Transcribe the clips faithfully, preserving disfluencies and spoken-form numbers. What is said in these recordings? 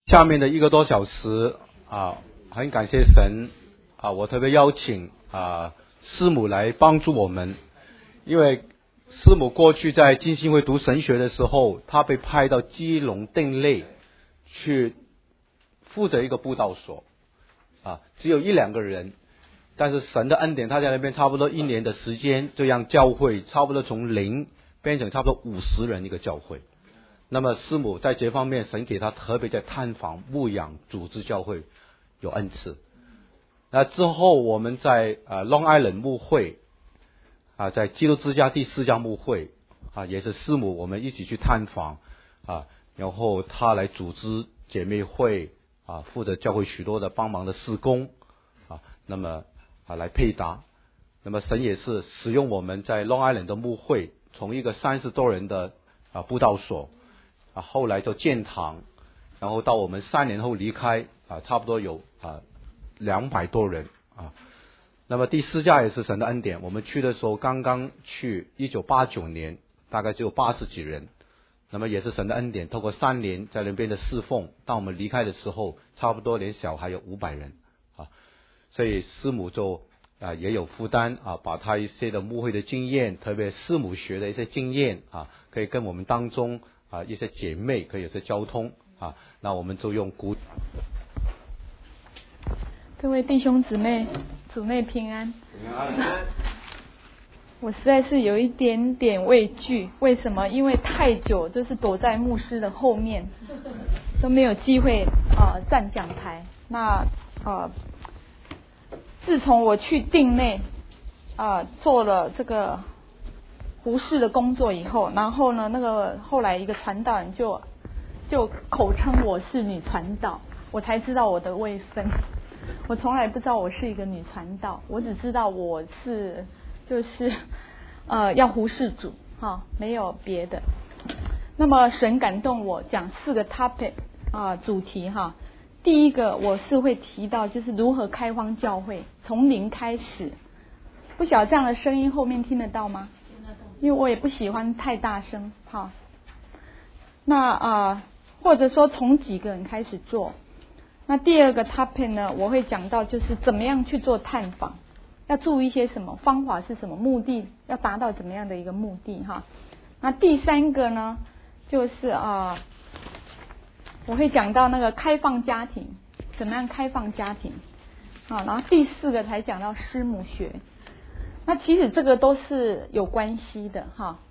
下面的一个多小时啊，很感谢神啊，我特别邀请啊师母来帮助我们，因为师母过去在浸信会读神学的时候，她被派到基隆定内去负责一个布道所啊，只有一两个人，但是神的恩典，他在那边差不多一年的时间，就让教会差不多从零变成差不多五十人一个教会。那么师母在这方面，神给他特别在探访、牧养、组织教会有恩赐。那之后我们在呃 Long Island 牧会啊，在基督之家第四家牧会啊，也是师母我们一起去探访啊，然后他来组织姐妹会啊，负责教会许多的帮忙的事工啊，那么啊来配搭。那么神也是使用我们在 Long Island 的牧会，从一个三十多人的啊布道所。啊，后来就建堂，然后到我们三年后离开啊，差不多有啊两百多人啊。那么第四家也是神的恩典，我们去的时候刚刚去，一九八九年，大概只有八十几人。那么也是神的恩典，透过三年在那边的侍奉，当我们离开的时候，差不多连小孩有五百人啊。所以师母就啊也有负担啊，把他一些的牧会的经验，特别师母学的一些经验啊，可以跟我们当中。啊，一些姐妹可以有些交通啊，那我们就用鼓。 各位弟兄姊妹，主内平安。平安。我实在是有一点点畏惧，为什么？因为太久就是躲在牧师的后面，都没有机会啊、呃、站讲台。那呃，自从我去定内啊、呃、做了这个。胡适的工作以后，然后呢，那个后来一个传道人就就口称我是女传道，我才知道我的位分。我从来不知道我是一个女传道，我只知道我是就是呃要胡适主哈、哦，没有别的。那么神感动我讲四个 topic 啊、呃、主题哈。第一个我是会提到就是如何开荒教会，从零开始。不晓得这样的声音后面听得到吗？因为我也不喜欢太大声哈。那啊、呃，或者说从几个人开始做。那第二个 topic 呢，我会讲到就是怎么样去做探访，要注意一些什么方法是什么，目的要达到怎么样的一个目的哈。那第三个呢，就是啊、呃，我会讲到那个开放家庭，怎么样开放家庭啊。然后第四个才讲到师母学。那其实这个都是有关系的哈。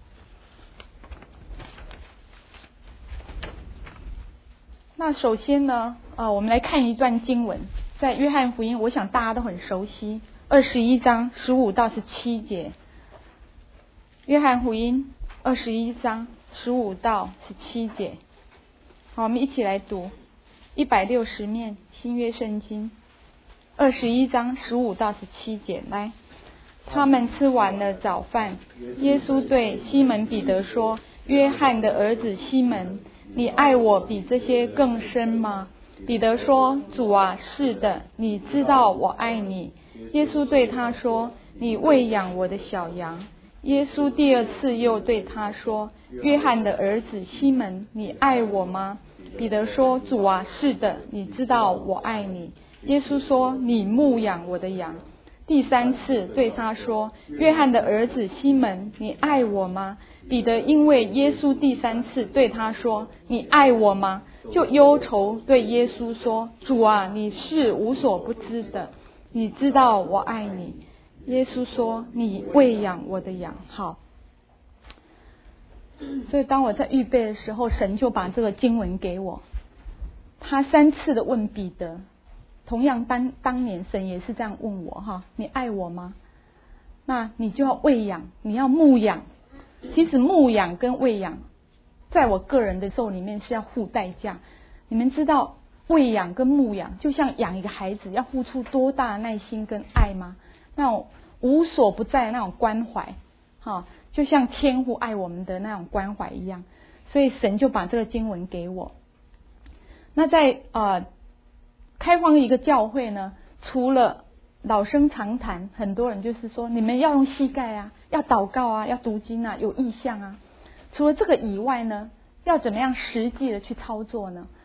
那首先呢，啊，我们来看一段经文，在约翰福音，我想大家都很熟悉，二十一章十五到十七节。约翰福音二十一章十五到十七节。好，我们一起来读一百六十面新约圣经，二十一章十五到十七节，来。他们吃完了早饭，耶稣对西门彼得说：约翰的儿子西门，你爱我比这些更深吗？彼得说：主啊，是的，你知道我爱你。耶稣对他说：你喂养我的小羊。耶稣第二次又对他说：约翰的儿子西门，你爱我吗？彼得说：主啊，是的，你知道我爱你。耶稣说：你牧养我的羊。第三次对他说：约翰的儿子西门，你爱我吗？彼得因为耶稣第三次对他说：你爱我吗？就忧愁对耶稣说：主啊，你是无所不知的，你知道我爱你。耶稣说：你喂养我的羊。好，所以当我在预备的时候，神就把这个经文给我。他三次的问彼得，同样当当年神也是这样问我哈，你爱我吗？那你就要喂养，你要牧养。其实牧养跟喂养，在我个人的咒里面是要付代价。你们知道喂养跟牧养，就像养一个孩子，要付出多大的耐心跟爱吗？那种无所不在的那种关怀，哈，就像天父爱我们的那种关怀一样。所以神就把这个经文给我。那在呃。开放一个教会呢，除了老生常谈，很多人就是说你们要用膝盖啊，要祷告啊，要读经啊，有意向啊。除了这个以外呢，要怎么样实际的去操作呢？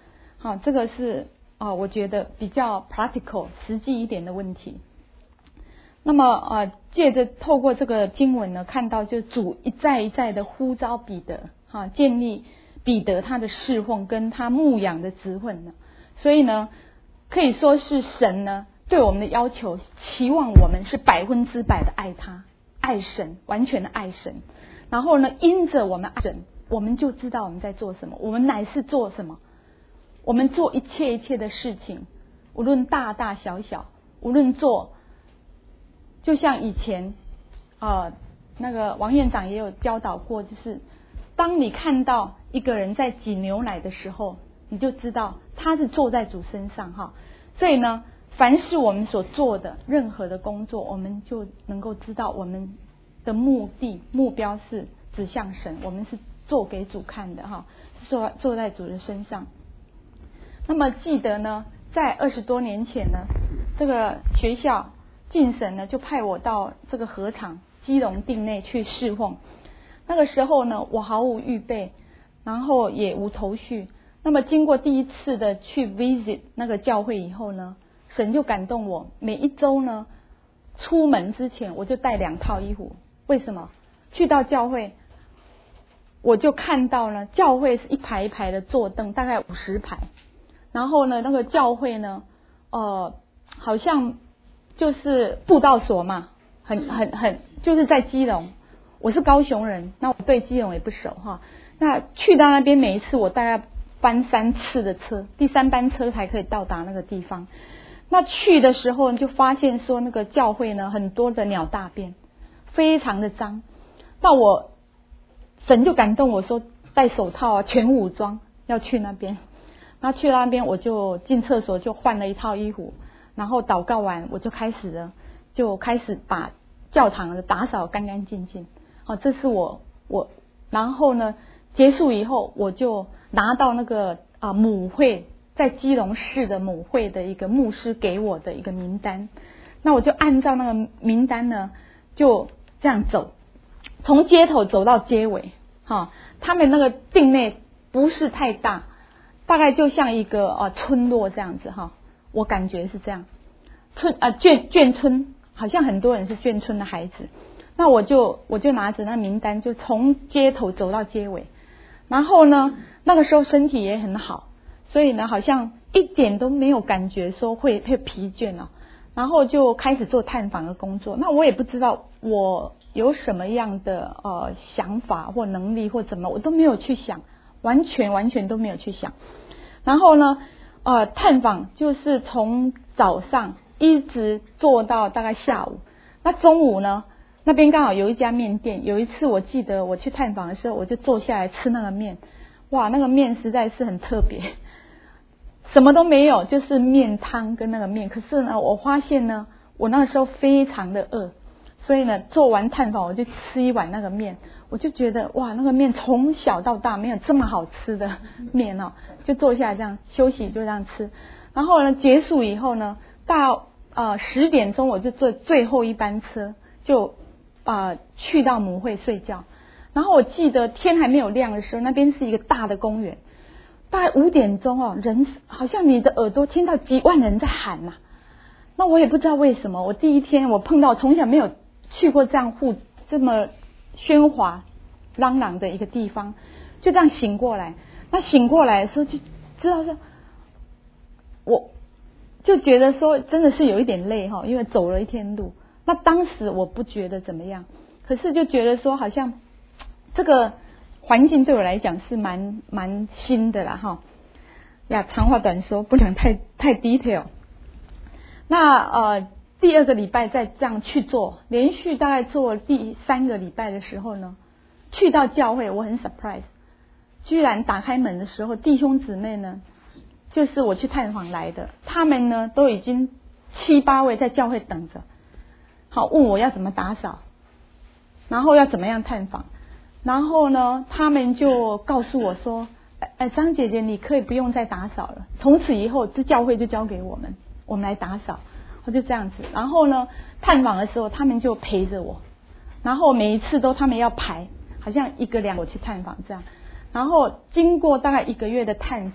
好，这个是啊，我觉得比较 practical 实际一点的问题。那么呃，借着透过这个经文呢，看到就主一再一再的呼召彼得，哈，建立彼得他的侍奉跟他牧养的职分呢，所以呢，可以说是神呢对我们的要求，期望我们是百分之百的爱他，爱神，完全的爱神。然后呢，因着我们爱神，我们就知道我们在做什么，我们乃是做什么，我们做一切一切的事情，无论大大小小，无论做。就像以前，呃，那个王院长也有教导过，就是当你看到一个人在挤牛奶的时候，你就知道他是坐在主身上哈。所以呢，凡是我们所做的任何的工作，我们就能够知道我们的目的目标是指向神，我们是做给主看的哈，坐坐在主的身上。那么记得呢，在二十多年前呢，这个学校。进神呢，就派我到这个禾场基隆町内去侍奉。那个时候呢，我毫无预备，然后也无头绪。那么经过第一次的去 visit 那个教会以后呢，神就感动我，每一周呢，出门之前我就带两套衣服。为什么？去到教会，我就看到呢，教会是一排一排的坐凳，大概五十排。然后呢，那个教会呢，呃，好像。就是布道所嘛，很很很，就是在基隆。我是高雄人，那我对基隆也不熟哈。那去到那边，每一次我大概班三次的车，第三班车才可以到达那个地方。那去的时候就发现说，那个教会呢，很多的鸟大便，非常的脏。那我神就感动我说，戴手套啊，全武装要去那边。那去那边我就进厕所就换了一套衣服。然后祷告完，我就开始了，就开始把教堂的打扫干干净净。好，这是我我，然后呢，结束以后，我就拿到那个啊、呃、母会在基隆市的母会的一个牧师给我的一个名单。那我就按照那个名单呢，就这样走，从街头走到街尾。哈，他们那个町内不是太大，大概就像一个呃村落这样子哈。我感觉是这样，村啊眷眷村，好像很多人是眷村的孩子。那我就我就拿着那名单，就从街头走到街尾。然后呢，那个时候身体也很好，所以呢，好像一点都没有感觉说会会疲倦哦。然后就开始做探访的工作。那我也不知道我有什么样的呃想法或能力或怎么，我都没有去想，完全完全都没有去想。然后呢？呃，探访就是从早上一直做到大概下午。那中午呢，那边刚好有一家面店。有一次我记得我去探访的时候，我就坐下来吃那个面。哇，那个面实在是很特别，什么都没有，就是面汤跟那个面。可是呢，我发现呢，我那个时候非常的饿，所以呢，做完探访我就吃一碗那个面。我就觉得哇，那个面从小到大没有这么好吃的面哦，就坐下来这样休息，就这样吃。然后呢，结束以后呢，到呃十点钟我就坐最后一班车，就呃去到母会睡觉。然后我记得天还没有亮的时候，那边是一个大的公园，大概五点钟哦，人好像你的耳朵听到几万人在喊呐、啊。那我也不知道为什么，我第一天我碰到从小没有去过这样户这么喧哗嚷嚷的一个地方，就这样醒过来。那醒过来的时候就知道说，我就觉得说真的是有一点累哈，因为走了一天路。那当时我不觉得怎么样，可是就觉得说好像这个环境对我来讲是蛮蛮新的啦哈。呀，长话短说，不能太太 detail。那呃。第二个礼拜再这样去做，连续大概做第三个礼拜的时候呢，去到教会我很 surprise， 居然打开门的时候，弟兄姊妹呢，就是我去探访来的，他们呢都已经七八位在教会等着，好问我要怎么打扫，然后要怎么样探访，然后呢他们就告诉我说，哎，张姐姐你可以不用再打扫了，从此以后这教会就交给我们，我们来打扫。我就这样子，然后呢，探访的时候他们就陪着我，然后每一次都他们要排，好像一个两个我去探访这样，然后经过大概一个月的探访，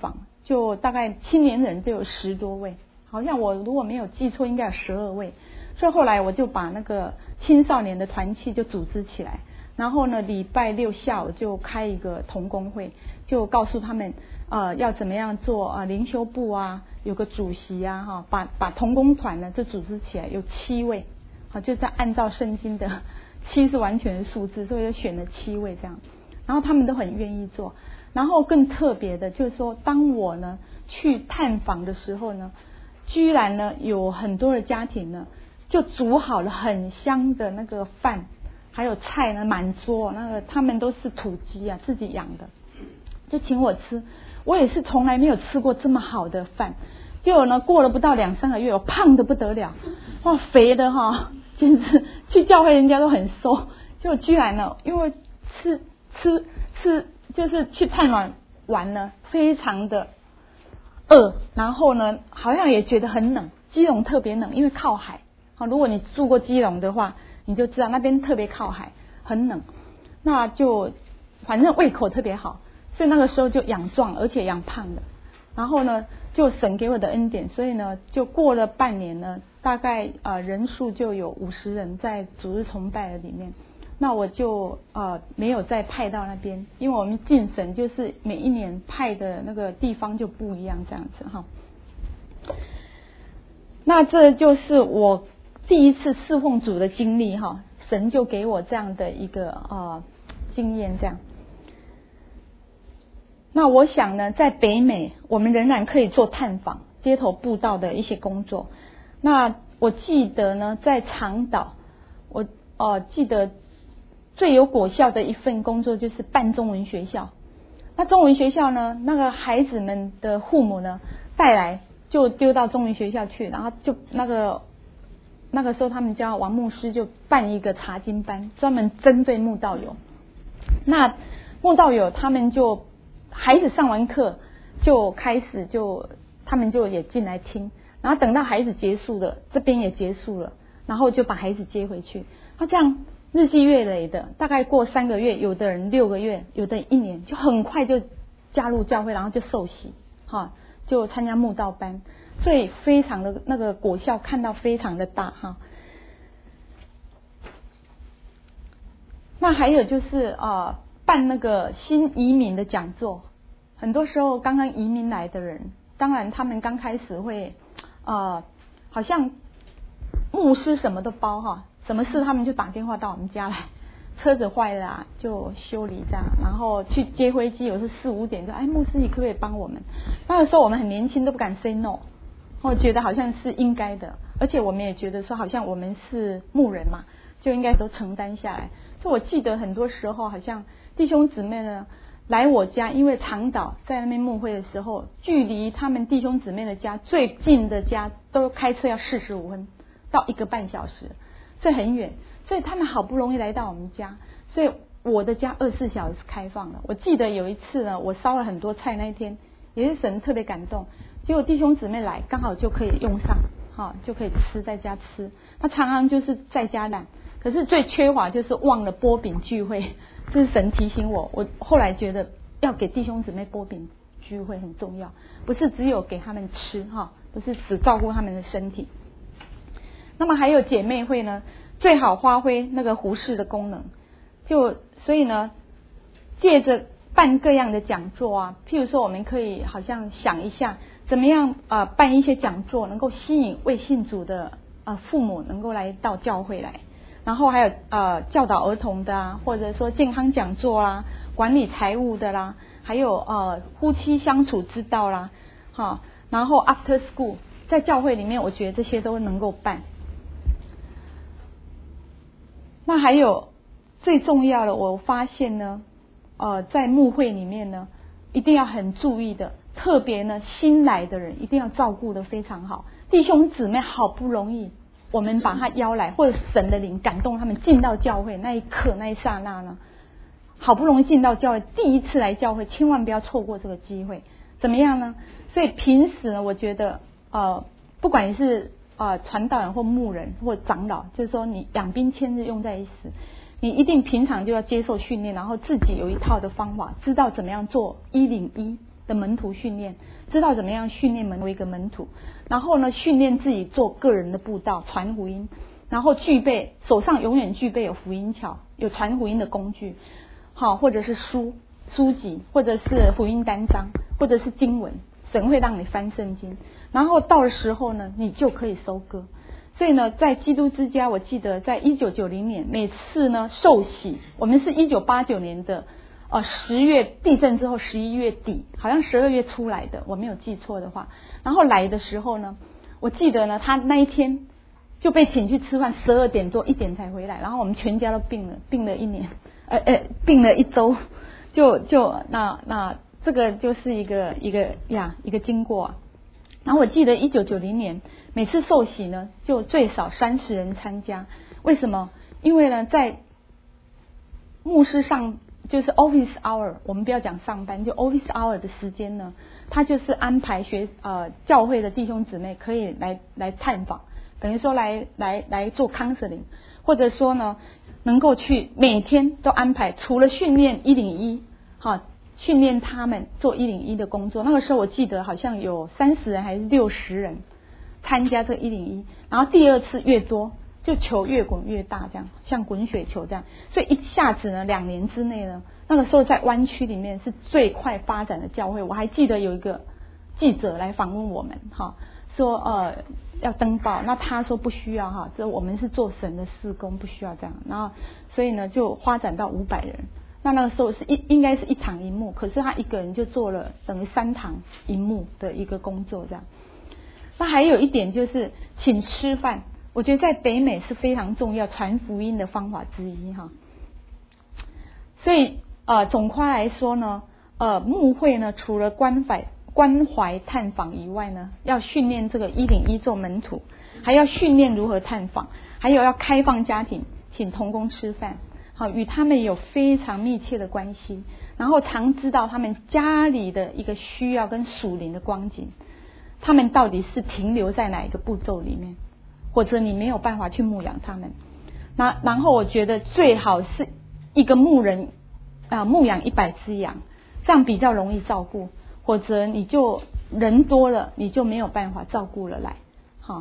就大概青年人就有十多位，好像我如果没有记错，应该有十二位。所以后来我就把那个青少年的团契就组织起来，然后呢，礼拜六下午就开一个同工会，就告诉他们呃要怎么样做啊、呃、灵修部啊，有个主席啊哈，把把同工团呢就组织起来，有七位，好，就在按照圣经的七是完全的数字，所以就选了七位这样，然后他们都很愿意做。然后更特别的就是说，当我呢去探访的时候呢，居然呢有很多的家庭呢就煮好了很香的那个饭，还有菜呢满桌，那个他们都是土鸡啊，自己养的，就请我吃。我也是从来没有吃过这么好的饭，结果呢过了不到两三个月，我胖得不得了，哇，肥的哈，简直去教会人家都很瘦，结果居然呢，因为吃吃吃就是去探访完了，非常的饿，然后呢好像也觉得很冷，基隆特别冷，因为靠海。好，如果你住过基隆的话，你就知道那边特别靠海，很冷。那就反正胃口特别好，所以那个时候就养壮，而且养胖了。然后呢，就神给我的恩典，所以呢，就过了半年呢，大概呃人数就有五十人在主日崇拜的里面。那我就呃没有再派到那边，因为我们进神就是每一年派的那个地方就不一样，这样子哈。那这就是我第一次侍奉主的经历哈，神就给我这样的一个呃经验这样。那我想呢，在北美我们仍然可以做探访、街头布道的一些工作。那我记得呢，在长岛，我呃记得最有果效的一份工作就是办中文学校。那中文学校呢，那个孩子们的父母呢带来就丢到中文学校去，然后就那个那个时候他们叫王牧师就办一个查经班，专门针对慕道友。那慕道友他们就孩子上完课就开始就他们就也进来听，然后等到孩子结束了，这边也结束了，然后就把孩子接回去。那这样日积月累的，大概过三个月，有的人六个月，有的人一年，就很快就加入教会，然后就受洗，哈，就参加慕道班，所以非常的那个果效看到非常的大哈。那还有就是呃办那个新移民的讲座，很多时候刚刚移民来的人，当然他们刚开始会呃好像牧师什么都包哈，什么事他们就打电话到我们家来，车子坏了啊就修理这样，然后去接飞机，有时四五点就哎牧师你可不可以帮我们？那个时候我们很年轻都不敢 say no， 我觉得好像是应该的，而且我们也觉得说好像我们是牧人嘛，就应该都承担下来。所以我记得很多时候好像弟兄姊妹呢来我家，因为长岛在那边牧会的时候，距离他们弟兄姊妹的家最近的家都开车要四十五分到一个半小时，所以很远，所以他们好不容易来到我们家，所以我的家二十四小时开放了。我记得有一次呢，我烧了很多菜，那一天也是神特别感动，结果弟兄姊妹来刚好就可以用上，哈，就可以吃，在家吃。他常常就是在家懒，可是最缺乏就是忘了擘饼聚会，这是神提醒我。我后来觉得要给弟兄姊妹擘饼聚会很重要，不是只有给他们吃哈，不是只照顾他们的身体。那么还有姐妹会呢，最好发挥那个服事的功能，就所以呢，借着办各样的讲座啊，譬如说我们可以好像想一下，怎么样啊、呃、办一些讲座，能够吸引未信主的呃父母能够来到教会来，然后还有呃教导儿童的啊，或者说健康讲座啦，管理财务的啦，还有呃夫妻相处之道啦，哈，然后 after school 在教会里面，我觉得这些都能够办。那还有最重要的，我发现呢，呃，在牧会里面呢，一定要很注意的，特别呢，新来的人一定要照顾得非常好。弟兄姊妹好不容易，我们把他邀来，或者神的灵感动他们进到教会那一刻那一刹那呢，好不容易进到教会，第一次来教会，千万不要错过这个机会。怎么样呢？所以平时呢，我觉得呃，不管你是呃，传道人或牧人或长老，就是说你养兵千日用在一时，你一定平常就要接受训练，然后自己有一套的方法，知道怎么样做一零一， 的门徒训练，知道怎么样训练门为一个门徒，然后呢训练自己做个人的布道传福音，然后具备手上永远具备有福音桥，有传福音的工具，好，或者是书书籍，或者是福音单张，或者是经文，神会让你翻圣经，然后到的时候呢你就可以收割。所以呢在基督之家，我记得在一九九零年每次呢受洗，我们是一九八九年的呃十月地震之后十一月底，好像十二月出来的，我没有记错的话，然后来的时候呢，我记得呢他那一天就被请去吃饭，十二点多一点才回来，然后我们全家都病了，病了一年，呃呃病了一周，就就那那这个就是一个一个呀一个经过啊。然后我记得一九九零年每次受洗呢就最少三十人参加，为什么？因为呢在牧师上就是 office hour， 我们不要讲上班，就 office hour 的时间呢，他就是安排学呃教会的弟兄姊妹可以来来探访，等于说来来来做 counseling， 或者说呢能够去每天都安排，除了训练一零一哈。训练他们做一零一的工作，那个时候我记得好像有三十人还是六十人参加这一零一，然后第二次越多，就球越滚越大，这样像滚雪球这样，所以一下子呢，两年之内呢，那个时候在湾区里面是最快发展的教会。我还记得有一个记者来访问我们，哈，说呃要登报，那他说不需要哈，这我们是做神的事工，不需要这样，然后所以呢就发展到五百人。那那个时候是一应该是一场一幕，可是他一个人就做了等于三场一幕的一个工作这样。那还有一点就是请吃饭，我觉得在北美是非常重要传福音的方法之一哈。所以呃总括来说呢，呃牧会呢除了关怀关怀探访以外呢，要训练这个一零一做门徒，还要训练如何探访，还有要开放家庭，请同工吃饭。好，与他们有非常密切的关系，然后常知道他们家里的一个需要跟属灵的光景，他们到底是停留在哪一个步骤里面，或者你没有办法去牧养他们。那然后我觉得最好是一个牧人啊、呃、牧养一百只羊，这样比较容易照顾，或者你就人多了你就没有办法照顾了来。好，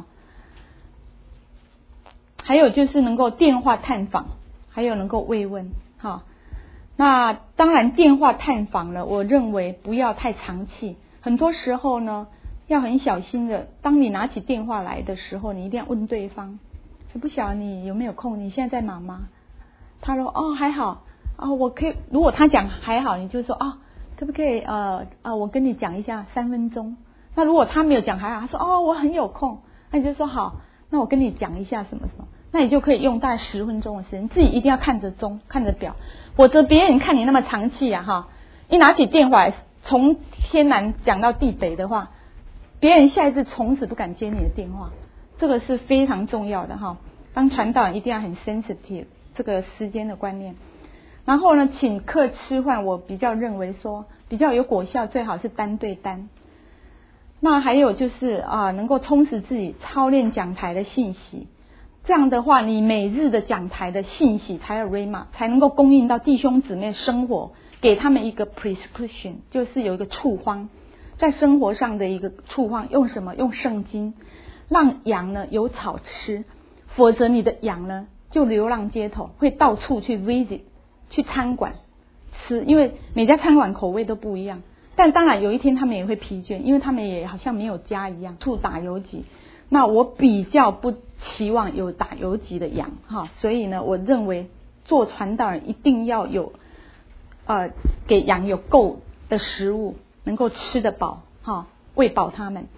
还有就是能够电话探访。还有能够慰问，哈，那当然电话探访了，我认为不要太长气，很多时候呢要很小心的。当你拿起电话来的时候，你一定要问对方，不晓得你有没有空？你现在在忙吗？他说哦还好啊，我可以。如果他讲还好，你就说啊，可不可以呃啊，我跟你讲一下三分钟。那如果他没有讲还好，他说哦我很有空，那你就说好，那我跟你讲一下什么什么。那你就可以用大概十分钟的时间，自己一定要看着钟看着表，否则别人看你那么长气啊哈，一拿起电话从天南讲到地北的话，别人下一次从此不敢接你的电话，这个是非常重要的哈。当传道人一定要很 sensitive 这个时间的观念。然后呢请客吃饭，我比较认为说比较有果效，最好是单对单。那还有就是啊，能够充实自己，操练讲台的信息，这样的话你每日的讲台的信息才有 rhema， 才能够供应到弟兄姊妹生活，给他们一个 prescription， 就是有一个处方，在生活上的一个处方。用什么？用圣经，让羊呢有草吃，否则你的羊呢就流浪街头，会到处去 visit 去餐馆吃，因为每家餐馆口味都不一样。但当然有一天他们也会疲倦，因为他们也好像没有家一样，处打游击。那我比较不期望有打游击的羊哈，所以呢，我认为做传道人一定要有呃给羊有够的食物，能够吃得饱哈，喂饱他们。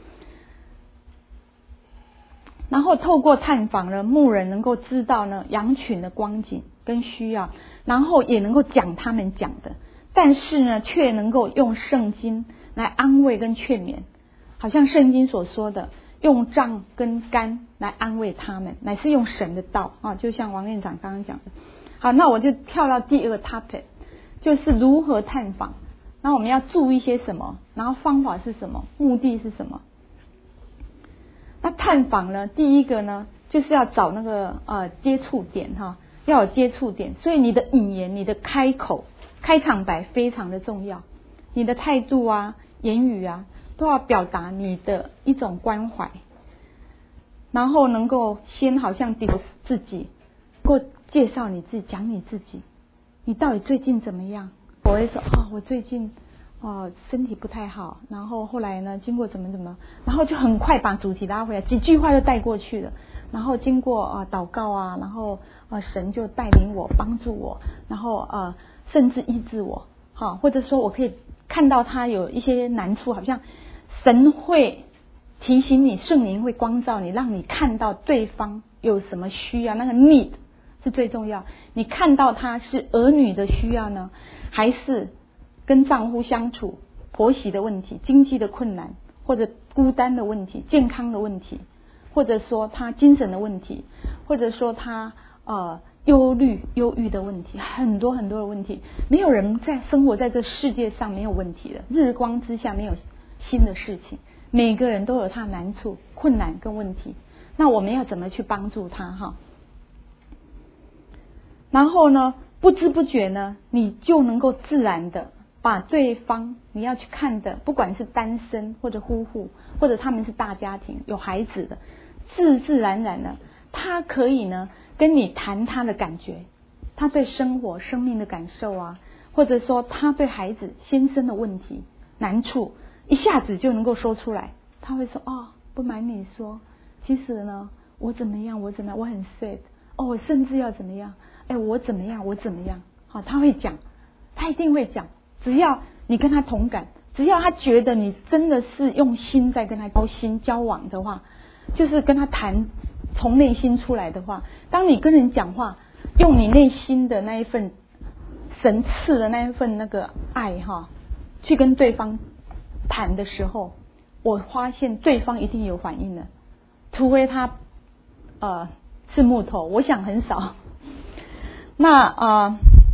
然后透过探访呢，牧人能够知道呢羊群的光景跟需要，然后也能够讲他们讲的，但是呢却能够用圣经来安慰跟劝勉，好像圣经所说的，用杖跟竿来安慰他们，乃是用神的道啊，就像王院长刚刚讲的。好，那我就跳到第二个 topic， 就是如何探访，那我们要注意些什么，然后方法是什么，目的是什么。那探访呢，第一个呢就是要找那个呃接触点哈，要有接触点，所以你的引言、你的开口、开场白非常的重要，你的态度啊、 言语啊，都要表达你的一种关怀，然后能够先好像丢自己，够介绍你自己，讲你自己，你到底最近怎么样？我会说啊、哦，我最近哦身体不太好，然后后来呢，经过怎么怎么，然后就很快把主题拉回来，几句话就带过去了。然后经过啊、呃、祷告啊，然后啊、呃、神就带领我，帮助我，然后呃甚至医治我，好，或者说我可以看到他有一些难处，好像神会提醒你，圣灵会光照你，让你看到对方有什么需要，那个 need 是最重要。你看到他是儿女的需要呢，还是跟丈夫相处、婆媳的问题、经济的困难，或者孤单的问题、健康的问题，或者说他精神的问题，或者说他呃忧虑、忧郁的问题，很多很多的问题。没有人在生活在这世界上没有问题的，日光之下没有新的事情。每个人都有他难处、困难跟问题。那我们要怎么去帮助他哈？然后呢，不知不觉呢，你就能够自然的把对方你要去看的，不管是单身或者夫妇，或者他们是大家庭有孩子的，自自然然的，他可以呢跟你谈他的感觉，他对生活、生命的感受啊，或者说他对孩子、先生的问题、难处，一下子就能够说出来。他会说：“哦，不瞒你说，其实呢，我怎么样，我怎么样，我很 sad。哦，我甚至要怎么样？哎，我怎么样，我怎么样？好，他会讲，他一定会讲。只要你跟他同感，只要他觉得你真的是用心在跟他交心交往的话，就是跟他谈从内心出来的话，当你跟人讲话，用你内心的那一份神赐的那一份那个爱哈，去跟对方谈的时候，我发现对方一定有反应的，除非他呃是木头，我想很少。那呃，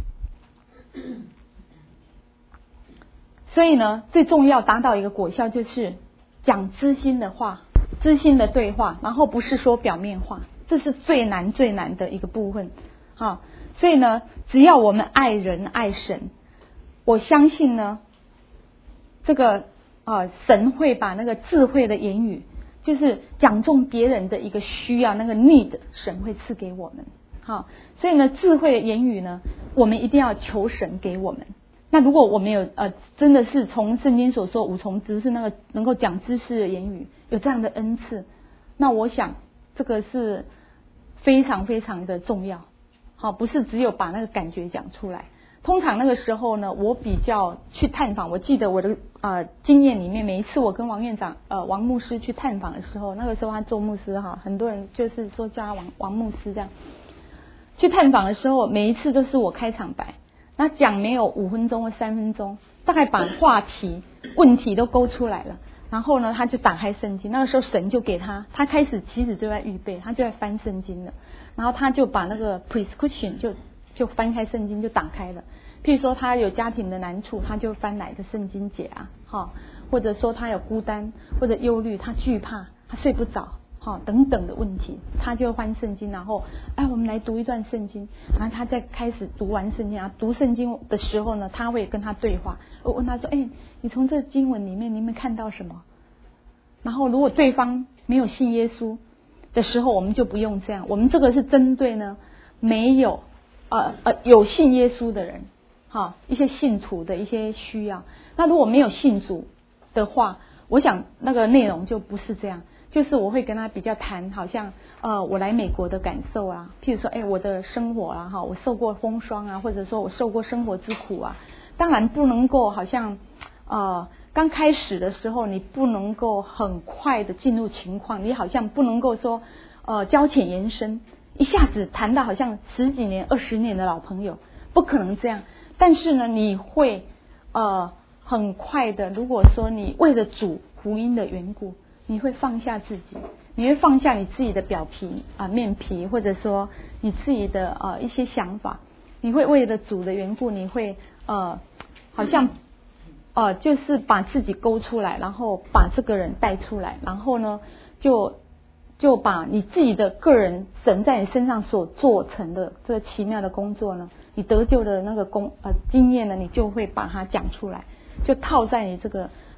所以呢，最重要达到一个果效，就是讲知心的话，知心的对话，然后不是说表面话，这是最难最难的一个部分。好，所以呢，只要我们爱人爱神，我相信呢，这个啊、呃，神会把那个智慧的言语，就是讲中别人的一个需要，那个 need， 神会赐给我们。好，所以呢，智慧的言语呢，我们一定要求神给我们。那如果我们有呃，真的是从圣经所说五重知识那个能够讲知识的言语，有这样的恩赐，那我想这个是非常非常的重要。好，不是只有把那个感觉讲出来。通常那个时候呢，我比较去探访，我记得我的呃经验里面，每一次我跟王院长呃王牧师去探访的时候，那个时候他做牧师哈，很多人就是说叫他王王牧师这样。去探访的时候，每一次都是我开场白，那讲没有五分钟或三分钟，大概把话题、问题都勾出来了。然后呢，他就打开圣经，那个时候神就给他，他开始其实就在预备，他就在翻圣经了。然后他就把那个 prescription 就就翻开圣经就打开了。譬如说他有家庭的难处，他就翻哪个圣经解啊，哈，或者说他有孤单或者忧虑，他惧怕，他睡不着。好，等等的问题，他就翻圣经，然后哎，我们来读一段圣经，然后他再开始读完圣经啊。读圣经的时候呢，他会跟他对话。我问他说：“哎，你从这经文里面，你有没有看到什么？”然后如果对方没有信耶稣的时候，我们就不用这样。我们这个是针对呢没有呃呃有信耶稣的人，哈，一些信徒的一些需要。那如果没有信主的话，我想那个内容就不是这样。就是我会跟他比较谈，好像呃我来美国的感受啊，譬如说哎我的生活啊哈，我受过风霜啊，或者说我受过生活之苦啊。当然不能够好像呃刚开始的时候你不能够很快的进入情况，你好像不能够说呃交浅言深，一下子谈到好像十几年、二十年的老朋友，不可能这样。但是呢，你会呃很快的，如果说你为了主福音的缘故。你会放下自己，你会放下你自己的表皮啊、面皮，或者说你自己的呃一些想法，你会为了主的缘故，你会呃好像呃就是把自己勾出来，然后把这个人带出来，然后呢就就把你自己的个人神在你身上所做成的这个奇妙的工作呢，你得救的那个工呃经验呢，你就会把它讲出来，就套在你这个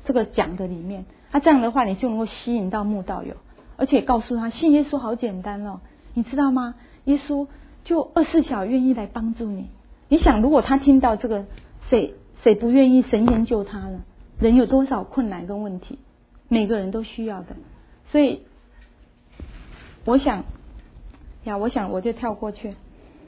这个讲的里面。那这样的话，你就能够吸引到慕道友，而且告诉他信耶稣好简单哦，你知道吗？耶稣就二十四小时愿意来帮助你。你想，如果他听到这个，谁谁不愿意神研救他呢？人有多少困难跟问题，每个人都需要的。所以，我想呀，我想我就跳过去。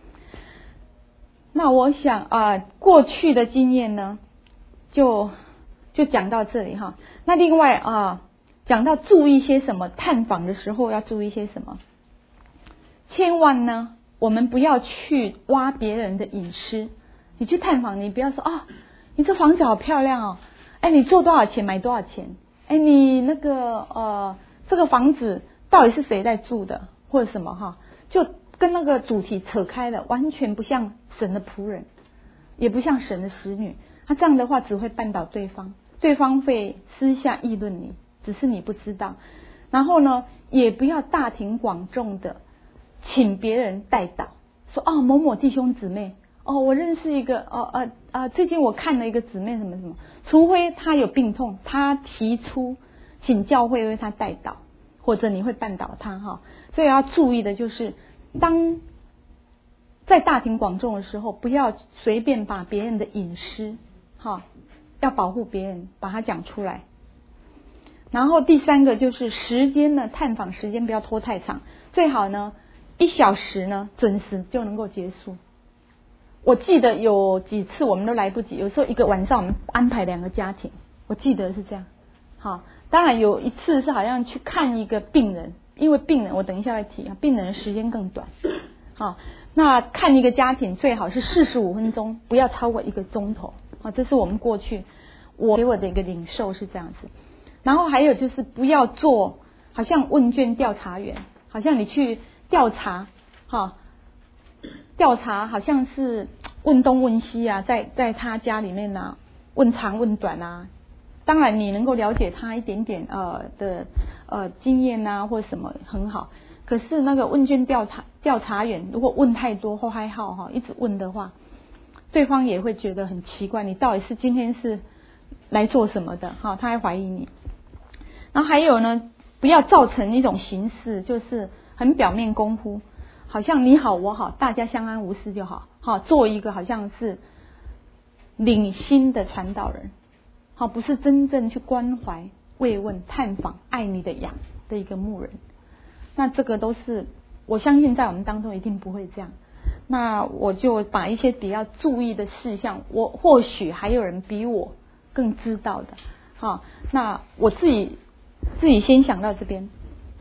那我想啊、呃，过去的经验呢，就就讲到这里哈。那另外啊，讲到注意些什么，探访的时候要注意些什么，千万呢，我们不要去挖别人的隐私。你去探访，你不要说啊、哦，你这房子好漂亮哦，哎，你做多少钱，买多少钱，哎，你那个呃，这个房子到底是谁在住的，或者什么哈，就跟那个主题扯开了，完全不像神的仆人，也不像神的使女。他这样的话只会绊倒对方，对方会私下议论你，只是你不知道。然后呢，也不要大庭广众的请别人代祷，说哦某某弟兄姊妹，哦我认识一个哦呃啊最近我看了一个姊妹什么什么，除非他有病痛，他提出请教会为他代祷，或者你会绊倒他哈。所以要注意的就是，当在大庭广众的时候，不要随便把别人的隐私哈，要保护别人，把它讲出来。然后第三个就是时间呢，探访时间不要拖太长，最好呢一小时呢准时就能够结束。我记得有几次我们都来不及，有时候一个晚上我们安排两个家庭，我记得是这样。好，当然有一次是好像去看一个病人，因为病人我等一下来提啊，病人的时间更短。好，那看一个家庭最好是四十五分钟，不要超过一个钟头。啊，这是我们过去我给我的一个领受是这样子。然后还有就是不要做好像问卷调查员，好像你去调查哈，调查好像是问东问西啊，在在他家里面啊问长问短啊。当然你能够了解他一点点呃的呃经验啊或者什么很好，可是那个问卷调查调查员如果问太多或还好哈，一直问的话，对方也会觉得很奇怪，你到底是今天是来做什么的哈，他还怀疑你。然后还有呢，不要造成一种形式，就是很表面功夫，好像你好我好，大家相安无事就好，好做一个好像是领心的传道人，好不是真正去关怀、慰问、探访、爱你的羊的一个牧人。那这个都是我相信在我们当中一定不会这样。那我就把一些比较注意的事项，我或许还有人比我更知道的，好，那我自己自己先想到这边。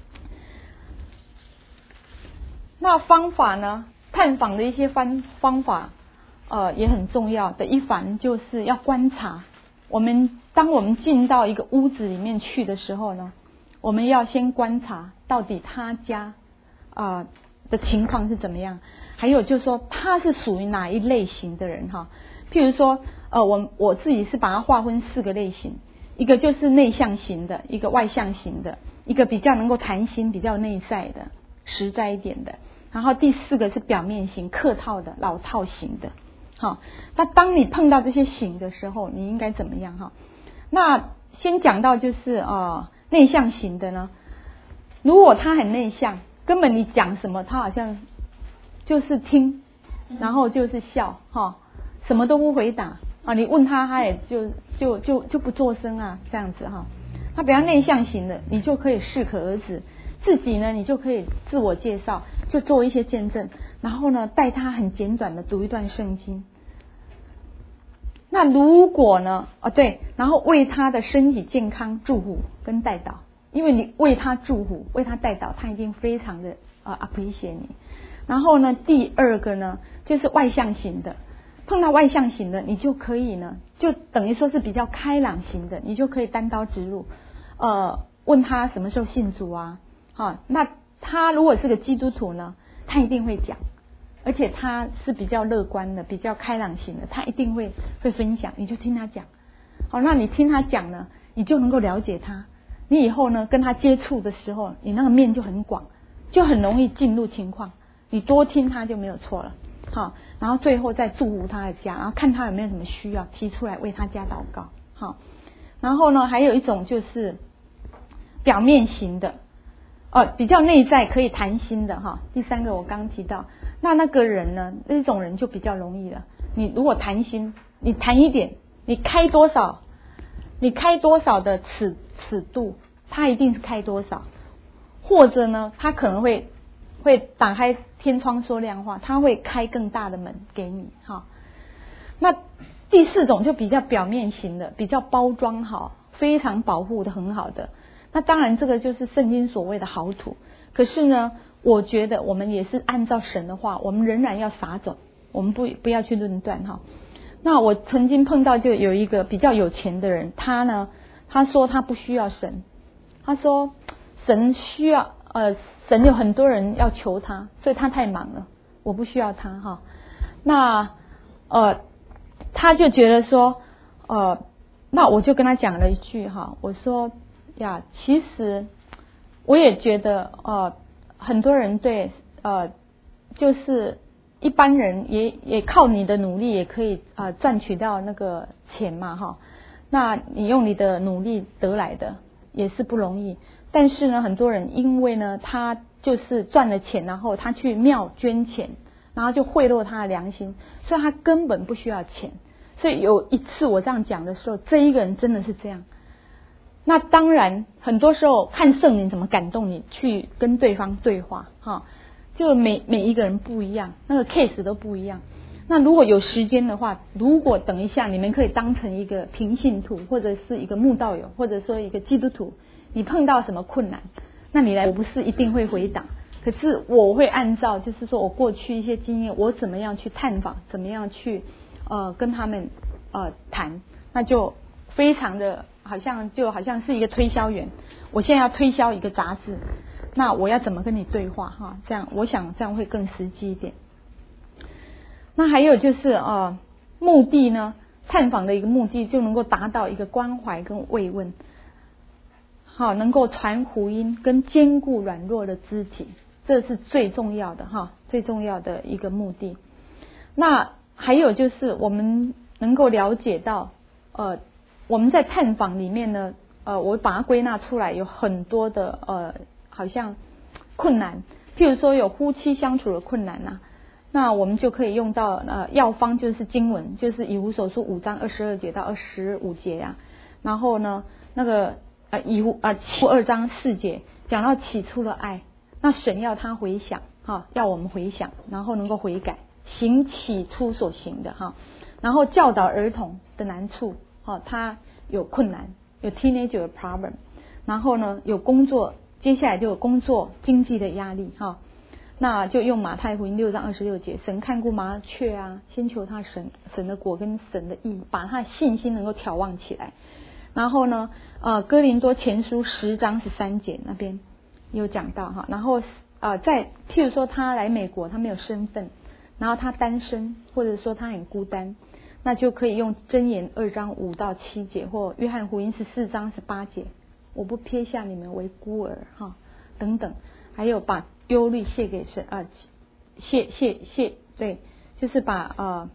那方法呢？探访的一些方方法，呃，也很重要的一环就是要观察。我们当我们进到一个屋子里面去的时候呢，我们要先观察到底他家啊、呃、的情况是怎么样，还有就是说他是属于哪一类型的人哈。譬如说，呃，我我自己是把它划分四个类型，一个就是内向型的，一个外向型的，一个比较能够谈心、比较内在的、实在一点的，然后第四个是表面型、客套的、老套型的。好，那当你碰到这些型的时候，你应该怎么样哈？那先讲到就是呃内向型的呢，如果他很内向，根本你讲什么他好像就是听，然后就是笑哈，什么都不回答啊，你问他他也就就就就不作声啊，这样子哈。他比较内向型的，你就可以适可而止，自己呢你就可以自我介绍，就做一些见证，然后呢带他很简短的读一段圣经。那如果呢哦对，然后为他的身体健康祝福跟代祷，因为你为他祝福为他代祷，他一定非常的啊 appreciate 你。然后呢第二个呢就是外向型的，碰到外向型的你就可以呢就等于说是比较开朗型的，你就可以单刀直入，呃问他什么时候信主啊，啊那他如果是个基督徒呢，他一定会讲，而且他是比较乐观的、比较开朗型的，他一定会会分享，你就听他讲。好，那你听他讲呢，你就能够了解他。你以后呢跟他接触的时候，你那个面就很广，就很容易进入情况。你多听他就没有错了。好，然后最后再祝福他的家，然后看他有没有什么需要，提出来为他家祷告。好， 然后呢，还有一种就是表面型的，呃，比较内在可以谈心的哈。第三个我刚提到，那那个人呢，那种人就比较容易了。你如果谈心，你谈一点，你开多少，你开多少的尺尺度，他一定是开多少，或者呢，他可能会会打开天窗说亮话，他会开更大的门给你哈。那第四种就比较表面型的，比较包装好，非常保护的很好的。那当然这个就是圣经所谓的好土。可是呢，我觉得我们也是按照神的话，我们仍然要撒种，我们不不要去论断哈。那我曾经碰到就有一个比较有钱的人，他呢，他说他不需要神，他说神需要呃神有很多人要求他，所以他太忙了，我不需要他哈。那呃他就觉得说呃那我就跟他讲了一句哈，我说呀，其实我也觉得呃很多人对呃就是一般人也也靠你的努力也可以啊、呃、赚取到那个钱嘛哈，那你用你的努力得来的也是不容易，但是呢很多人因为呢他就是赚了钱，然后他去庙捐钱，然后就贿赂他的良心，所以他根本不需要钱。所以有一次我这样讲的时候，这一个人真的是这样。那当然很多时候看圣灵怎么感动你去跟对方对话哈，就每每一个人不一样，那个 case 都不一样。那如果有时间的话，如果等一下你们可以当成一个平信徒，或者是一个慕道友，或者说一个基督徒，你碰到什么困难，那你来，我不是一定会回答，可是我会按照就是说我过去一些经验，我怎么样去探访，怎么样去呃跟他们呃谈，那就非常的好像就好像是一个推销员，我现在要推销一个杂志，那我要怎么跟你对话哈？这样我想这样会更实际一点。那还有就是呃目的呢，探访的一个目的就能够达到一个关怀跟慰问，好，能够传福音跟兼顾软弱的肢体，这是最重要的哈，最重要的一个目的。那还有就是我们能够了解到呃我们在探访里面呢，呃我把它归纳出来有很多的呃好像困难，譬如说有夫妻相处的困难啊，那我们就可以用到呃药方，就是经文，就是以弗所书五章二十二节到二十五节呀、啊。然后呢，那个呃以弗呃起二章四节讲到起初的爱，那神要他回想哈，要我们回想，然后能够悔改，行起初所行的哈。然后教导儿童的难处哈，他有困难，有 teenager problem， 然后呢有工作，接下来就有工作经济的压力哈。那就用马太福音六章二十六节，神看顾麻雀啊，先求他神神的国跟神的义，把他的信心能够挑旺起来。然后呢，呃，哥林多前书十章十三节那边有讲到哈。然后呃，在譬如说他来美国，他没有身份，然后他单身，或者说他很孤单，那就可以用箴言二章五到七节，或约翰福音十四章十八节，我不撇下你们为孤儿哈等等，还有把忧虑卸给神啊，卸卸卸，对，就是把呃，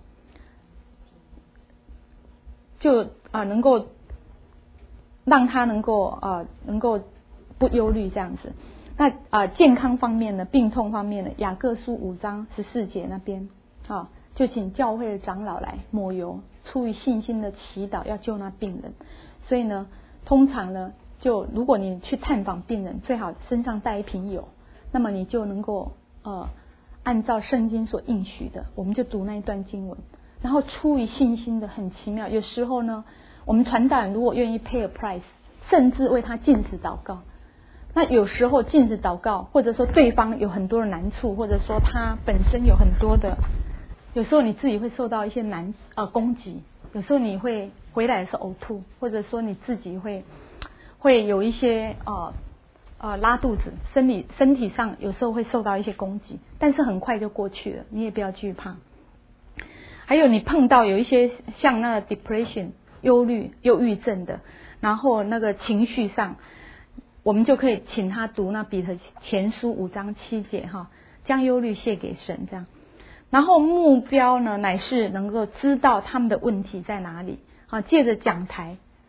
就啊、呃、能够让他能够啊、呃、能够不忧虑这样子。那啊、呃、健康方面呢，病痛方面呢，雅各书五章十四节那边啊，就请教会的长老来抹油，出于信心的祈祷，要救那病人。所以呢，通常呢，就如果你去探访病人，最好身上带一瓶油。那么你就能够呃按照圣经所应许的，我们就读那一段经文，然后出于信心的，很奇妙。有时候呢，我们传道人如果愿意 pay a price， 甚至为他禁食祷告。那有时候禁食祷告，或者说对方有很多的难处，或者说他本身有很多的，有时候你自己会受到一些难呃攻击，有时候你会回来的时候呕吐，或者说你自己会会有一些呃。呃，拉肚子，身体身体上有时候会受到一些攻击，但是很快就过去了，你也不要惧怕。还有你碰到有一些像那个 depression 忧虑、忧郁症的，然后那个情绪上，我们就可以请他读那彼得前书五章七节哈，将忧虑卸给神这样。然后目标呢，乃是能够知道他们的问题在哪里，好，借着讲台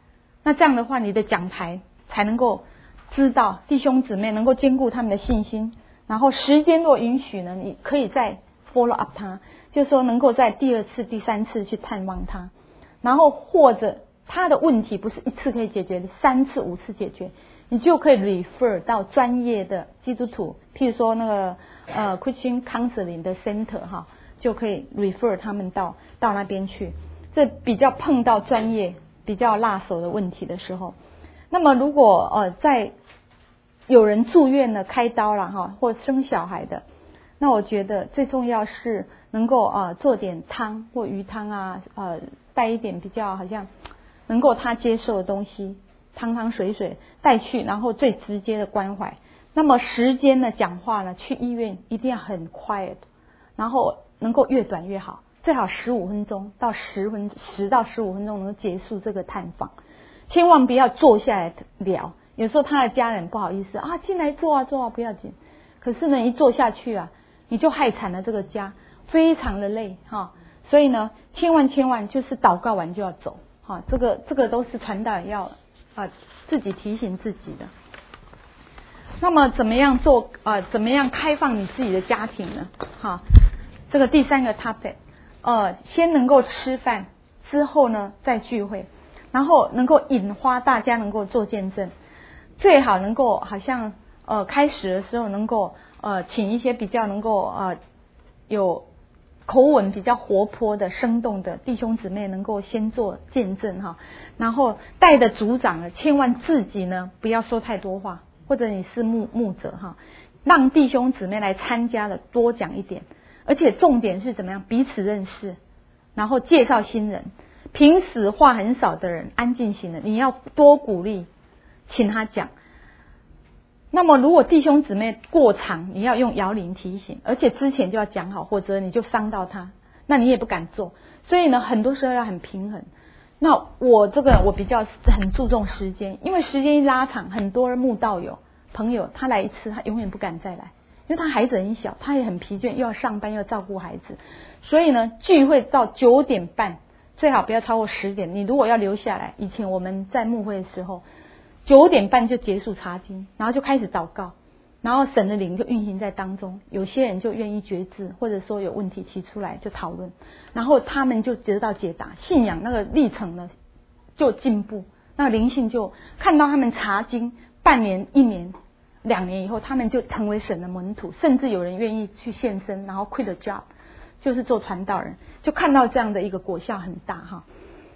那这样的话，你的讲台才能够知道弟兄姊妹能够兼顾他们的信心，然后时间若允许呢，你可以再 follow up 他，就是说能够在第二次、第三次去探望他，然后或者他的问题不是一次可以解决，三次、五次解决，你就可以 refer 到专业的基督徒，譬如说那个呃 Christian Counseling 的 center 哈，就可以 refer 他们到到那边去。这比较碰到专业比较辣手的问题的时候，那么如果呃在有人住院了开刀了哈，或生小孩的，那我觉得最重要是能够呃做点汤或鱼汤啊，呃带一点比较好像能够他接受的东西，汤汤水水带去，然后最直接的关怀。那么时间呢，讲话呢，去医院一定要很 quiet， 然后能够越短越好，最好十五分钟到十分十到十五分钟能够结束这个探访，千万不要坐下来聊。有时候他的家人不好意思啊，进来坐啊坐啊，不要紧。可是呢，一坐下去啊，你就害惨了这个家，非常的累哈。所以呢，千万千万就是祷告完就要走哈，这个这个都是传道人要啊自己提醒自己的。那么怎么样做啊？怎么样开放你自己的家庭呢？哈，这个第三个 topic， 呃，先能够吃饭，之后呢再聚会，然后能够引发大家能够做见证，最好能够好像呃开始的时候能够呃请一些比较能够呃有口吻比较活泼的生动的弟兄姊妹能够先做见证哈，然后带的组长呢，千万自己呢不要说太多话，或者你是牧牧者哈，让弟兄姊妹来参加的多讲一点，而且重点是怎么样彼此认识，然后介绍新人，平时话很少的人安静型的，你要多鼓励，请他讲。那么如果弟兄姊妹过长，你要用摇铃提醒，而且之前就要讲好，或者你就伤到他，那你也不敢做。所以呢，很多时候要很平衡。那我这个我比较很注重时间，因为时间一拉长，很多慕道友朋友他来一次，他永远不敢再来，因为他孩子很小，他也很疲倦，又要上班又要照顾孩子，所以呢，聚会到九点半，最好不要超过十点。你如果要留下来，以前我们在牧会的时候，九点半就结束查经，然后就开始祷告，然后神的灵就运行在当中，有些人就愿意决志，或者说有问题提出来就讨论，然后他们就得到解答，信仰那个历程呢就进步，那灵性就看到他们查经半年、一年、两年以后，他们就成为神的门徒，甚至有人愿意去献身，然后 quit the job， 就是做传道人，就看到这样的一个果效很大哈。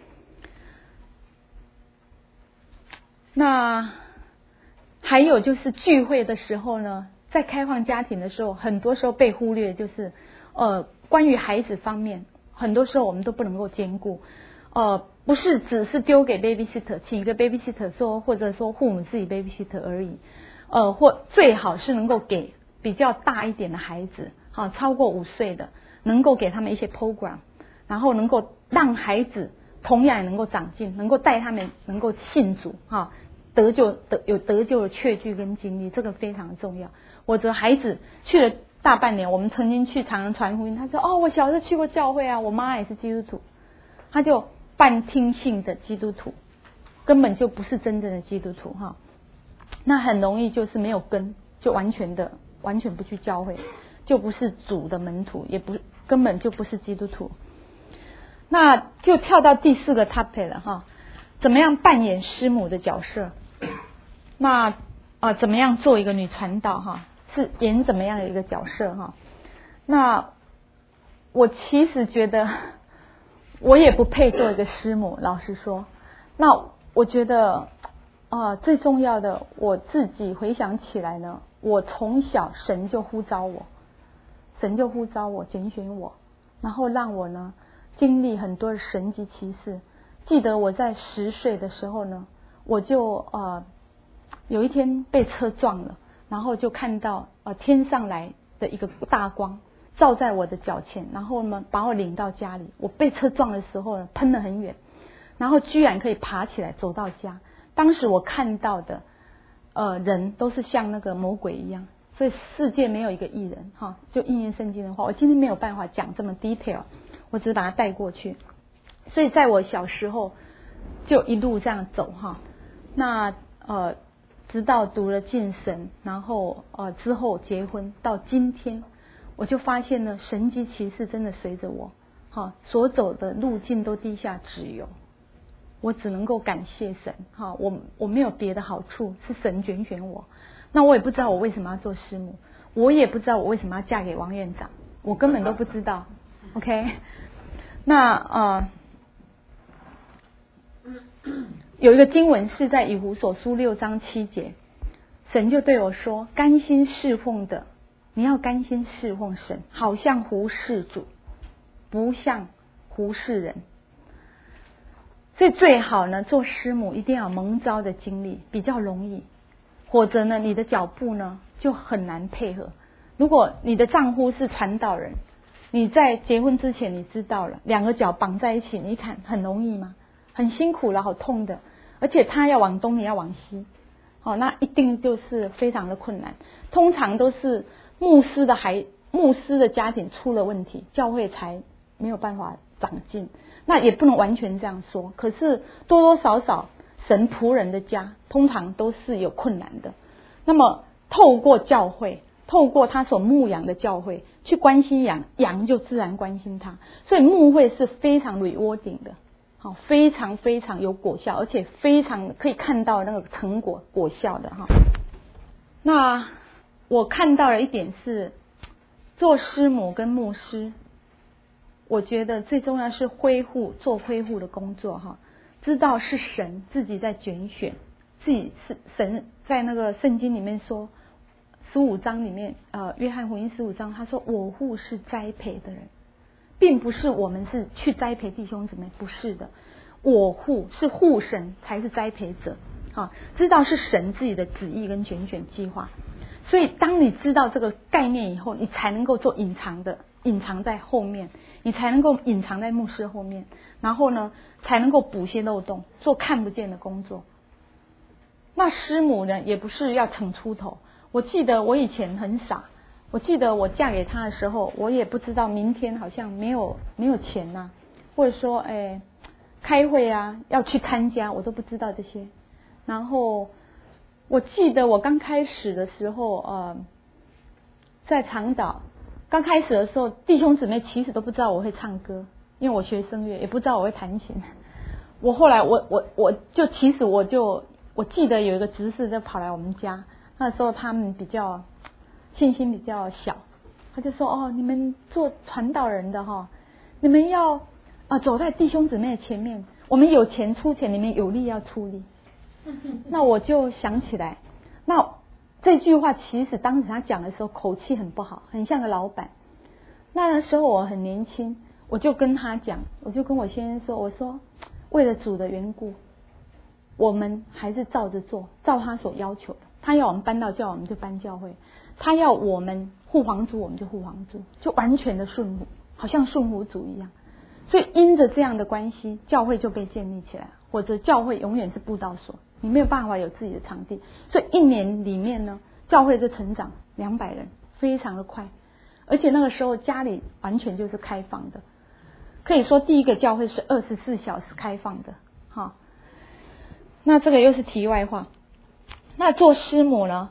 那还有就是聚会的时候呢，在开放家庭的时候，很多时候被忽略，就是呃关于孩子方面，很多时候我们都不能够兼顾，呃不是只是丢给 babysitter， 请一个 babysitter 说，或者说父母自己 babysitter 而已，呃或最好是能够给比较大一点的孩子，好超过五岁的，能够给他们一些 program， 然后能够让孩子同样也能够长进，能够带他们能够信主哈。得救得有得救的确据跟经历，这个非常重要。我的孩子去了大半年，我们曾经去常常传福音，他说：“哦，我小时候去过教会啊，我妈也是基督徒。”他就半听信的基督徒，根本就不是真正的基督徒哈。那很容易就是没有根，就完全的完全不去教会，就不是主的门徒，也不根本就不是基督徒。那就跳到第四个 topic 了哈，怎么样扮演师母的角色？那啊，怎么样做一个女传道哈？是演怎么样的一个角色哈？那我其实觉得我也不配做一个师母，老实说。那我觉得啊，最重要的，我自己回想起来呢，我从小神就呼召我，神就呼召我，拣选我，然后让我呢经历很多的神迹奇事。记得我在十岁的时候呢，我就呃有一天被车撞了，然后就看到呃天上来的一个大光照在我的脚前，然后呢把我领到家里。我被车撞的时候呢，喷得很远，然后居然可以爬起来走到家。当时我看到的呃人都是像那个魔鬼一样，所以世界没有一个义人哈，就应验圣经的话。我今天没有办法讲这么 detail， 我只是把它带过去。所以在我小时候就一路这样走哈。那呃，直到读了进神，然后呃之后结婚到今天，我就发现呢，神迹奇事真的随着我，哈，所走的路径都滴下脂油。我只能够感谢神，哈，我我没有别的好处，是神拣选我。那我也不知道我为什么要做师母，我也不知道我为什么要嫁给王院长，我根本都不知道。OK， 那呃，有一个经文是在以弗所书六章七节，神就对我说：甘心侍奉的，你要甘心侍奉神，好像服侍主，不像服侍人。所以最好呢，做师母一定要有蒙召的经历，比较容易。否则呢，你的脚步呢就很难配合。如果你的丈夫是传道人，你在结婚之前你知道了，两个脚绑在一起，你看很容易吗？很辛苦了，好痛的。而且他要往东，你要往西，好、哦，那一定就是非常的困难。通常都是牧师的孩，牧师的家庭出了问题，教会才没有办法长进。那也不能完全这样说，可是多多少少神仆人的家通常都是有困难的。那么透过教会，透过他所牧养的教会去关心羊，羊就自然关心他。所以牧会是非常 rewarding 的，好，非常非常有果效，而且非常可以看到那个成果果效的哈。那我看到了一点是，做师母跟牧师，我觉得最重要是恢复，做恢复的工作哈，知道是神自己在拣选，自己是神在那个圣经里面说，十五章里面，呃，约翰福音十五章他说，我父是栽培的人，并不是我们是去栽培弟兄姊妹，不是的，我父是父神才是栽培者，啊，知道是神自己的旨意跟拣选计划。所以当你知道这个概念以后，你才能够做隐藏的，隐藏在后面，你才能够隐藏在牧师后面，然后呢才能够补些漏洞，做看不见的工作。那师母呢也不是要逞出头，我记得我以前很傻，我记得我嫁给他的时候，我也不知道明天好像没有没有钱呐、啊，或者说哎开会啊要去参加，我都不知道这些。然后我记得我刚开始的时候，呃，在长岛刚开始的时候，弟兄姊妹其实都不知道我会唱歌，因为我学声乐，也不知道我会弹琴。我后来我我我就其实我就我记得有一个执事就跑来我们家，那时候他们比较信心比较小，他就说：“哦，你们做传道人的哈，你们要啊、呃、走在弟兄姊妹前面，我们有钱出钱，你们有力要出力。”那我就想起来，那这句话其实当时他讲的时候口气很不好，很像个老板。那时候我很年轻，我就跟他讲，我就跟我先生说，我说为了主的缘故，我们还是照着做，照他所要求的。他要我们搬到教会，我们就搬教会；他要我们护房主，我们就护房主，就完全的顺服，好像顺服主一样。所以因着这样的关系，教会就被建立起来，或者教会永远是布道所，你没有办法有自己的场地。所以一年里面呢，教会就成长两百人，非常的快。而且那个时候家里完全就是开放的，可以说第一个教会是二十四小时开放的。哈，那这个又是题外话。那做师母呢，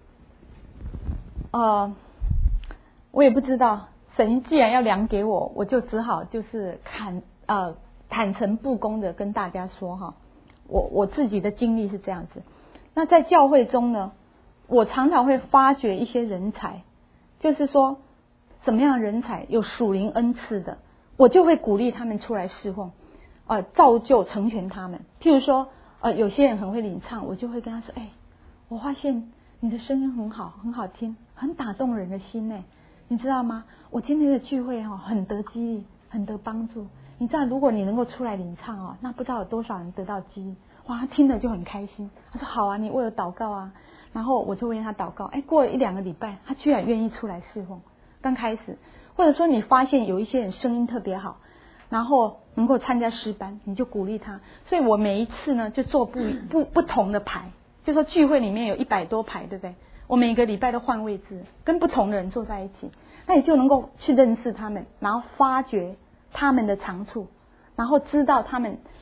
呃，我也不知道。神既然要量给我，我就只好就是坦呃坦诚不公的跟大家说哈，我我自己的经历是这样子。那在教会中呢，我常常会发掘一些人才，就是说什么样的人才有属灵恩赐的，我就会鼓励他们出来侍奉，呃，造就成全他们。譬如说，呃，有些人很会领唱，我就会跟他说，哎，我发现你的声音很好，很好听，很打动人的心呢。你知道吗？我今天的聚会哈、哦，很得激励，很得帮助。你知道，如果你能够出来领唱哦，那不知道有多少人得到激励。哇，他听了就很开心。他说好啊，你为我祷告啊。然后我就为他祷告。哎，过了一两个礼拜，他居然愿意出来侍奉。刚开始，或者说你发现有一些人声音特别好，然后能够参加诗班，你就鼓励他。所以我每一次呢，就做不不不同的排，就说聚会里面有一百多排，对不对？我每个礼拜都换位置，跟不同的人坐在一起，那你就能够去认识他们，然后发掘他们的长处，然后知道他们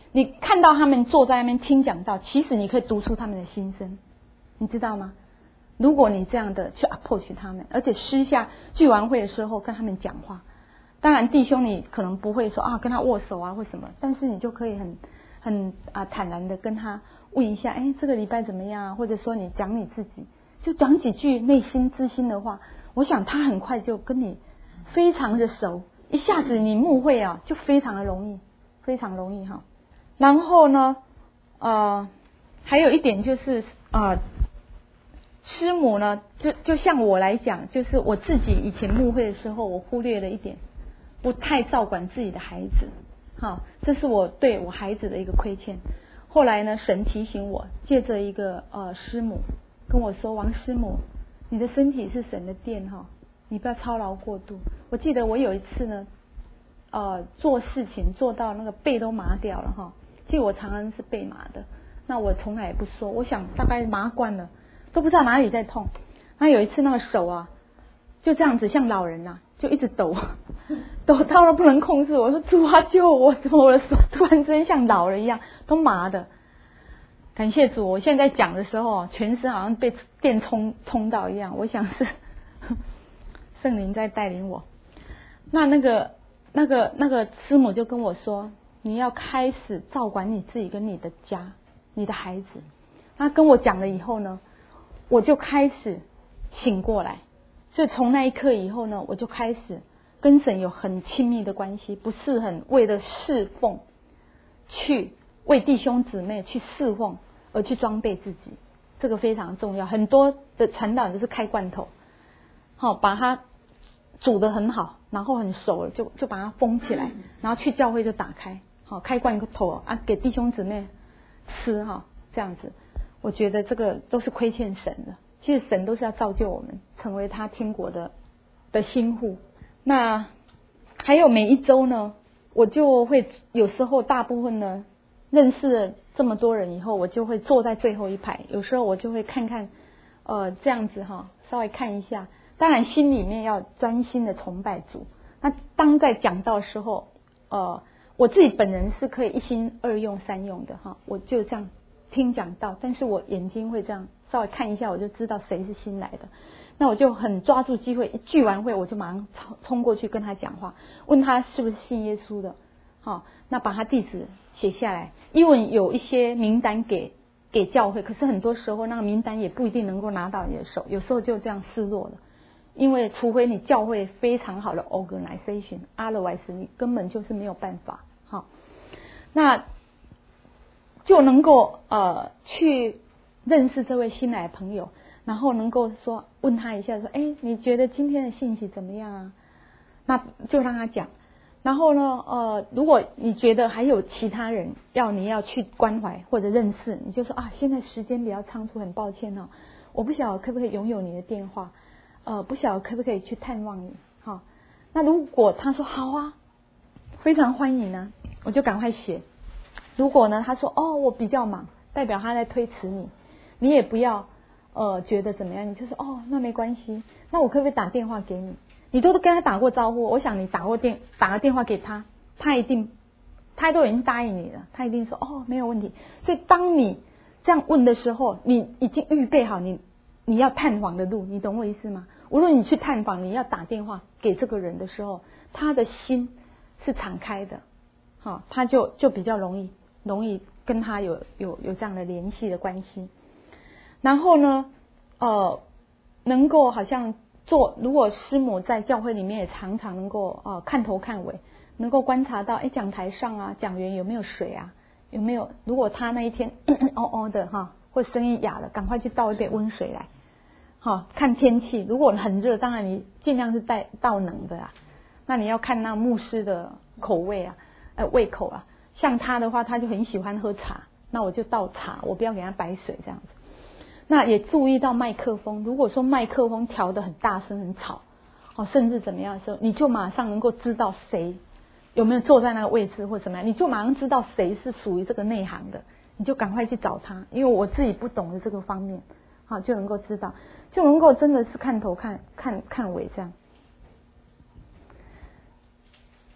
你看到他们坐在那边听讲道，其实你可以读出他们的心声，你知道吗？如果你这样的去 approach 他们，而且私下聚完会的时候跟他们讲话，当然弟兄你可能不会说啊跟他握手啊或什么，但是你就可以很很啊坦然的跟他问一下，哎，这个礼拜怎么样啊？或者说你讲你自己，就讲几句内心知心的话，我想他很快就跟你非常的熟，一下子你慕会啊就非常的容易，非常容易哈。然后呢，呃，还有一点就是啊。呃师母呢，就就像我来讲，就是我自己以前牧会的时候，我忽略了一点，不太照管自己的孩子，好，这是我对我孩子的一个亏欠。后来呢，神提醒我，借着一个呃师母跟我说，王师母，你的身体是神的殿哈，你不要操劳过度。我记得我有一次呢，呃，做事情做到那个背都麻掉了哈，其实我常常是背麻的，那我从来也不说，我想大概麻惯了。都不知道哪里在痛，那有一次那个手啊，就这样子像老人啊，就一直抖，抖到了不能控制。我说主啊救我，怎么我的手突然之间像老人一样，都麻的。感谢主，我现在讲的时候，全身好像被电冲冲到一样。我想是圣灵在带领我。那那个那个那个师母就跟我说，你要开始照管你自己跟你的家，你的孩子。他跟我讲了以后呢，我就开始醒过来，所以从那一刻以后呢，我就开始跟神有很亲密的关系，不是很为了侍奉，去为弟兄姊妹去侍奉而去装备自己，这个非常重要。很多的传道就是开罐头，好把它煮得很好，然后很熟了就就把它封起来，然后去教会就打开，好开罐头啊给弟兄姊妹吃哈，这样子。我觉得这个都是亏欠神的，其实神都是要造就我们成为他天国的的新户。那还有每一周呢，我就会有时候大部分呢认识了这么多人以后，我就会坐在最后一排，有时候我就会看看呃这样子哈，稍微看一下，当然心里面要专心的崇拜主。那当在讲道的时候，呃我自己本人是可以一心二用三用的哈，我就这样听讲道，但是我眼睛会这样稍微看一下，我就知道谁是新来的。那我就很抓住机会，一聚完会我就马上冲过去跟他讲话，问他是不是信耶稣的，好，那把他地址写下来。因为有一些名单给给教会，可是很多时候那个名单也不一定能够拿到你的手，有时候就这样失落了。因为除非你教会非常好的 organization， otherwise 你根本就是没有办法，好，那就能够呃去认识这位新来的朋友，然后能够说问他一下说，哎，你觉得今天的信息怎么样啊？那就让他讲。然后呢呃如果你觉得还有其他人要你要去关怀或者认识，你就说啊，现在时间比较仓促，很抱歉哦，我不晓得可不可以拥有你的电话，呃不晓得可不可以去探望你，好，那如果他说好啊，非常欢迎呢，我就赶快写。如果呢他说哦我比较忙，代表他在推迟你，你也不要呃觉得怎么样，你就说哦那没关系，那我可不可以打电话给你？你都跟他打过招呼，我想你打过电打个电话给他，他一定他都已经答应你了，他一定说哦没有问题。所以当你这样问的时候，你已经预备好你你要探访的路，你懂我意思吗？无论你去探访，你要打电话给这个人的时候，他的心是敞开的，好，他就就比较容易容易跟他有有有这样的联系的关系。然后呢呃能够好像做，如果师母在教会里面也常常能够呃看头看尾，能够观察到哎讲台上啊讲员有没有水啊，有没有，如果他那一天哦哦的哈，或声音哑了，赶快去倒一杯温水来，好，看天气，如果很热，当然你尽量是带倒冷的啊。那你要看那牧师的口味啊，呃胃口啊。像他的话，他就很喜欢喝茶，那我就倒茶，我不要给他白水这样子。那也注意到麦克风，如果说麦克风调得很大声很吵，哦，甚至怎么样的时候，你就马上能够知道谁有没有坐在那个位置或怎么样，你就马上知道谁是属于这个内行的，你就赶快去找他。因为我自己不懂的这个方面，好，就能够知道，就能够真的是看头看看看尾这样。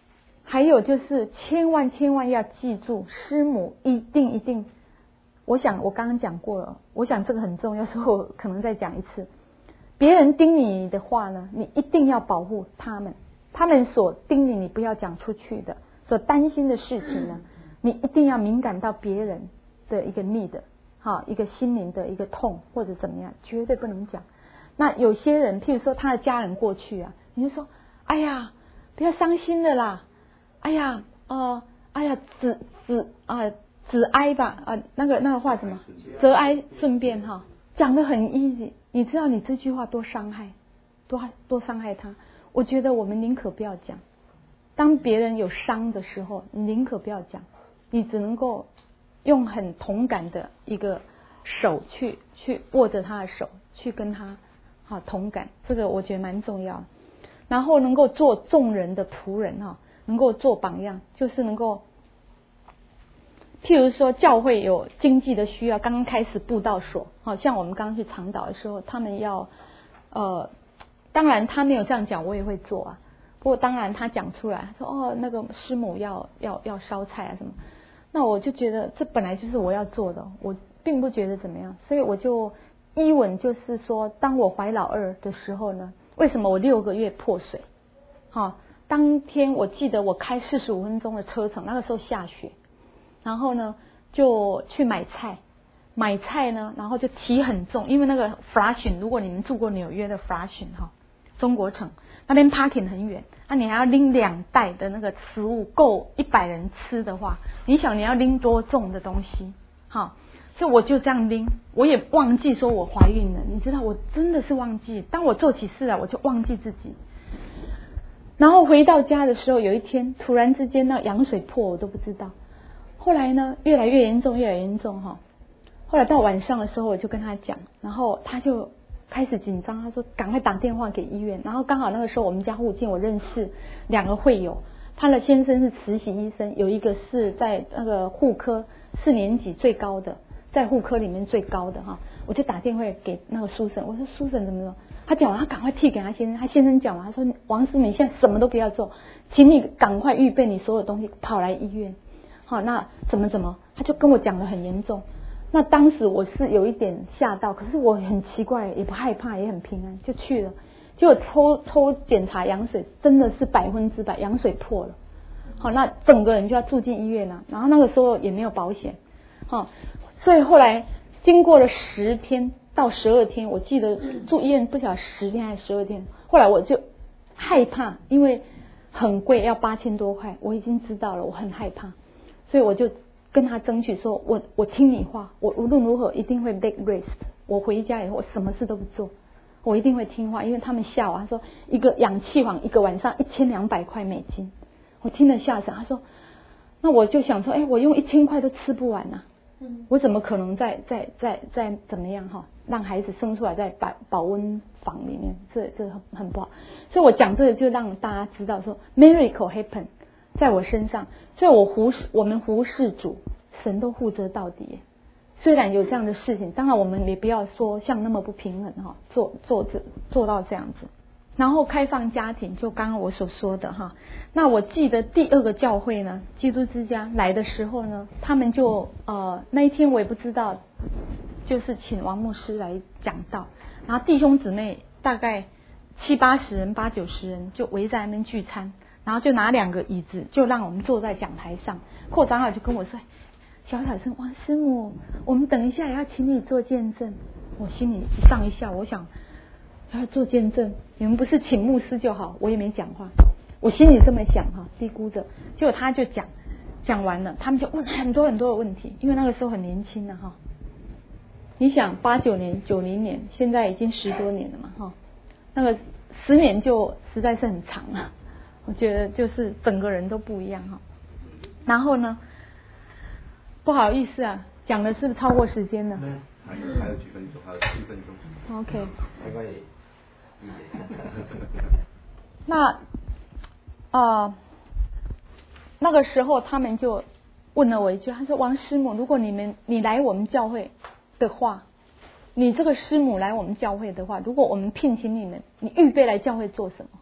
还有就是千万千万要记住，师母一定一定，我想我刚刚讲过了，我想这个很重要，所以我可能再讲一次。别人叮你的话呢，你一定要保护他们，他们所叮咛你不要讲出去的，所担心的事情呢，你一定要敏感到别人的一个 need， 好，一个心灵的一个痛或者怎么样，绝对不能讲。那有些人，譬如说他的家人过去啊，你就说，哎呀，不要伤心的啦，哎呀，呃，哎呀，只只啊，只哀吧，啊，那个那个话什么，则哀顺变哈，讲得很 easy。你知道你这句话多伤害，多多伤害他。我觉得我们宁可不要讲。当别人有伤的时候，你宁可不要讲，你只能够用很同感的一个手去去握着他的手，去跟他好同感，这个我觉得蛮重要。然后能够做众人的仆人哈，能够做榜样，就是能够。譬如说教会有经济的需要，刚刚开始布道所，好像我们刚刚去长岛的时候，他们要呃，当然他没有这样讲，我也会做啊。不过当然他讲出来说哦，那个师母要要要烧菜啊什么，那我就觉得这本来就是我要做的，我并不觉得怎么样，所以我就依文就是说，当我怀老二的时候呢，为什么我六个月破水？好，当天我记得我开四十五分钟的车程，那个时候下雪。然后呢，就去买菜，买菜呢，然后就提很重，因为那个 Flushing， 如果你们住过纽约的 Flushing 哈，中国城那边 parking 很远，那、啊、你还要拎两袋的那个食物，够一百人吃的话，你想你要拎多重的东西，哈，所以我就这样拎，我也忘记说我怀孕了，你知道，我真的是忘记，当我做起事来，我就忘记自己。然后回到家的时候，有一天突然之间那羊水破，我都不知道。后来呢，越来越严重，越来越严重哈。后来到晚上的时候，我就跟他讲，然后他就开始紧张，他说赶快打电话给医院。然后刚好那个时候我们家附近我认识两个会友，他的先生是实习医生，有一个是在那个护科四年级最高的，在护科里面最高的哈。我就打电话给那个苏婶，我说苏婶怎么了？他讲完，他赶快替给他先生，他先生讲完，他说王师母你现在什么都不要做，请你赶快预备你所有东西，跑来医院。好，那怎么怎么，他就跟我讲得很严重。那当时我是有一点吓到，可是我很奇怪，也不害怕，也很平安，就去了。结果抽抽检查羊水，真的是百分之百羊水破了。好，那整个人就要住进医院了。然后那个时候也没有保险，好，所以后来经过了十天到十二天，我记得住医院不晓得十天还是十二天。后来我就害怕，因为很贵，要八千多块，我已经知道了，我很害怕。所以我就跟他争取说，我我听你话，我无论如何一定会 take risk。我回家以后，我什么事都不做，我一定会听话。因为他们吓我，他说一个氧气房一个晚上一千两百块美金，我听了吓死。他说，那我就想说，哎，我用一千块都吃不完呐、啊，我怎么可能再再再再怎么样哈，让孩子生出来在保保温房里面，这这很很不好。所以我讲这个就让大家知道说 ，miracle happen。在我身上，所以我忽视我们忽视主，神都负责到底。虽然有这样的事情，当然我们也不要说像那么不平衡哈，做做这做到这样子。然后开放家庭，就刚刚我所说的哈。那我记得第二个教会呢，基督之家来的时候呢，他们就呃那一天我也不知道，就是请王牧师来讲道，然后弟兄姊妹大概七八十人、八九十人就围在那边聚餐。然后就拿两个椅子，就让我们坐在讲台上。扩长老就跟我说：“小小声，王师母，我们等一下也要请你做见证。”我心里一上一下，我想要做见证，你们不是请牧师就好，我也没讲话。我心里这么想哈，低估着。结果他就讲，讲完了，他们就问很多很多的问题，因为那个时候很年轻了哈。你想八九年、九零年，现在已经十多年了嘛哈，那个十年就实在是很长了。我觉得就是整个人都不一样哈。然后呢，不好意思啊，讲的是不是超过时间了？ 还有还有几分钟，还有七分钟。 OK。 没关系。 那啊、呃，那个时候他们就问了我一句，他说：“王师母，如果你们你来我们教会的话，你这个师母来我们教会的话，如果我们聘请你们，你预备来教会做什么？”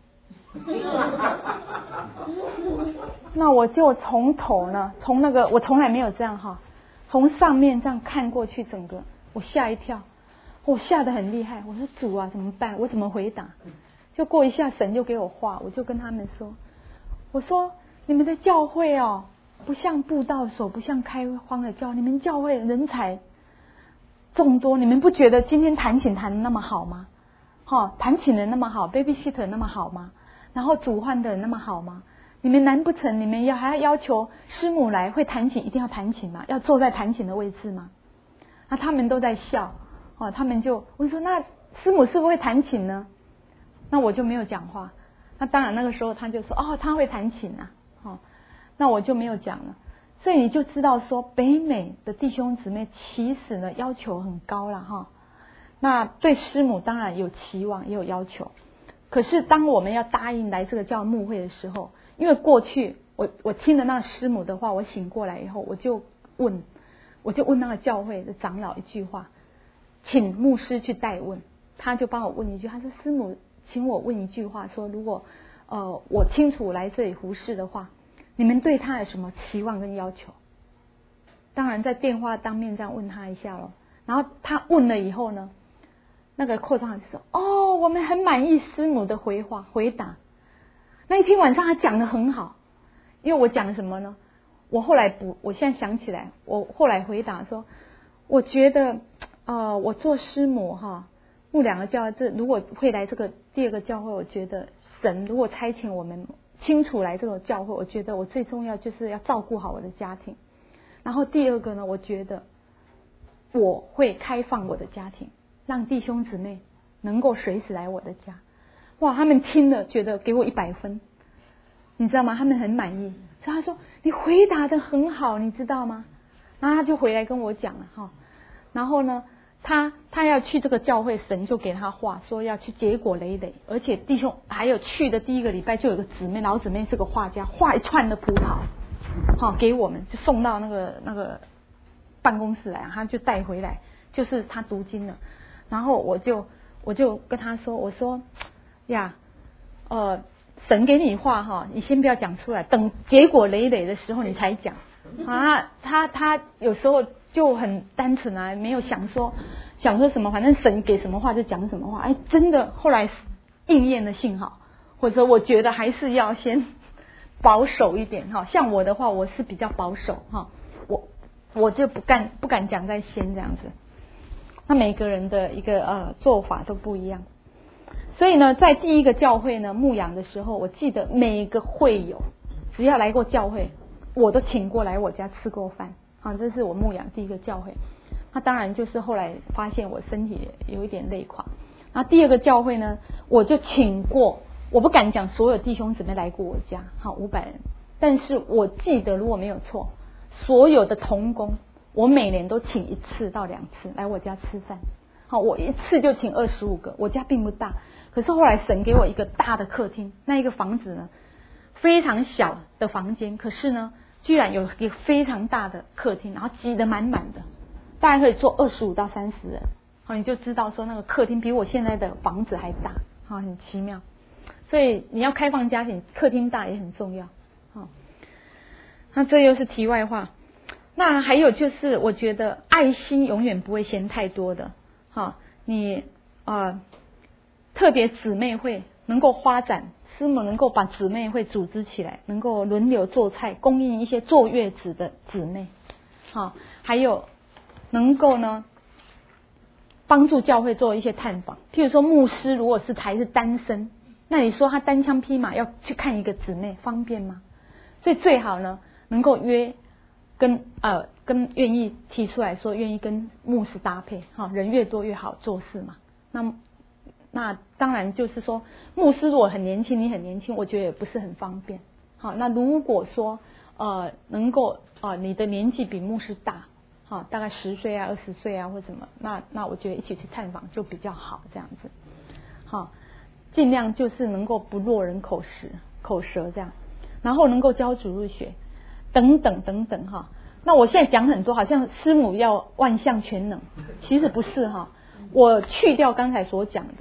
那我就从头呢，从那个我从来没有这样哈，从上面这样看过去，整个我吓一跳，我吓得很厉害。我说主啊，怎么办？我怎么回答？就过一下，神就给我话，我就跟他们说，我说你们的教会哦，不像布道所，不像开荒的教，你们教会人才众多，你们不觉得今天弹琴弹得那么好吗？哈，弹琴人那么好 ，babysitter 那么好吗？然后主唤的人那么好吗？你们难不成你们要还要要求师母来会弹琴，一定要弹琴吗？要坐在弹琴的位置吗？那他们都在笑，哦，他们就我说那师母是不是会弹琴呢？那我就没有讲话。那当然那个时候他就说哦，他会弹琴啊，哦，那我就没有讲了。所以你就知道说北美的弟兄姊妹其实呢要求很高了哈。那对师母当然有期望也有要求，可是当我们要答应来这个教牧会的时候，因为过去我我听了那师母的话，我醒过来以后，我就问，我就问那个教会的长老一句话，请牧师去代问，他就帮我问一句，他说师母，请我问一句话，说如果呃我清楚来这里服侍的话，你们对他有什么期望跟要求？当然在电话当面这样问他一下咯，然后他问了以后呢，那个扩张就说哦，我们很满意师母的回话回答。那一天晚上他讲得很好，因为我讲什么呢？我后来补，我现在想起来，我后来回答说，我觉得呃，我做师母哈，牧两个教会，这如果会来这个第二个教会，我觉得神如果差遣我们清楚来这个教会，我觉得我最重要就是要照顾好我的家庭。然后第二个呢，我觉得我会开放我的家庭，让弟兄姊妹能够随时来我的家。哇，他们听了觉得给我一百分，你知道吗？他们很满意，所以他说你回答得很好，你知道吗？然后他就回来跟我讲了哈，然后呢，他他要去这个教会，神就给他话说要去结果累累，而且弟兄还有去的第一个礼拜就有个姊妹，老姊妹是个画家，画一串的葡萄，好给我们就送到那个那个办公室来，他就带回来，就是他读经了，然后我就我就跟他说，我说。呀，呃，神给你话哈，你先不要讲出来，等结果累累的时候你才讲啊。他他有时候就很单纯啊，没有想说想说什么，反正神给什么话就讲什么话。哎，真的后来应验的幸好，或者我觉得还是要先保守一点哈。像我的话，我是比较保守哈，我我就不敢不敢讲在先这样子。那每个人的一个呃做法都不一样。所以呢，在第一个教会呢牧养的时候，我记得每一个会友只要来过教会，我都请过来我家吃过饭啊，这是我牧养第一个教会。那当然就是后来发现我身体有一点累垮，然后第二个教会呢，我就请过，我不敢讲所有弟兄姊妹来过我家，好五百人，但是我记得如果没有错，所有的同工，我每年都请一次到两次来我家吃饭。好，我一次就请二十五个，我家并不大，可是后来神给我一个大的客厅，那一个房子呢，非常小的房间，可是呢，居然有一个非常大的客厅，然后挤得满满的，大概可以坐二十五到三十人。好，你就知道说那个客厅比我现在的房子还大，好，很奇妙。所以你要开放家庭，客厅大也很重要。好，那这又是题外话。那还有就是，我觉得爱心永远不会嫌太多的。好，你呃特别姊妹会能够发展，师母能够把姊妹会组织起来，能够轮流做菜，供应一些坐月子的姊妹。好，还有能够呢帮助教会做一些探访。譬如说牧师如果是还是单身，那你说他单枪匹马要去看一个姊妹方便吗？所以最好呢能够约跟呃跟愿意提出来说愿意跟牧师搭配，哈，人越多越好做事嘛。那那当然就是说牧师如果很年轻，你很年轻，我觉得也不是很方便。好，那如果说呃能够呃你的年纪比牧师大，好，大概十岁啊二十岁啊或什么，那那我觉得一起去探访就比较好这样子。好，尽量就是能够不落人口实口舌这样，然后能够教主日学等等等等哈。那我现在讲很多，好像师母要万象全能，其实不是哈。我去掉刚才所讲的，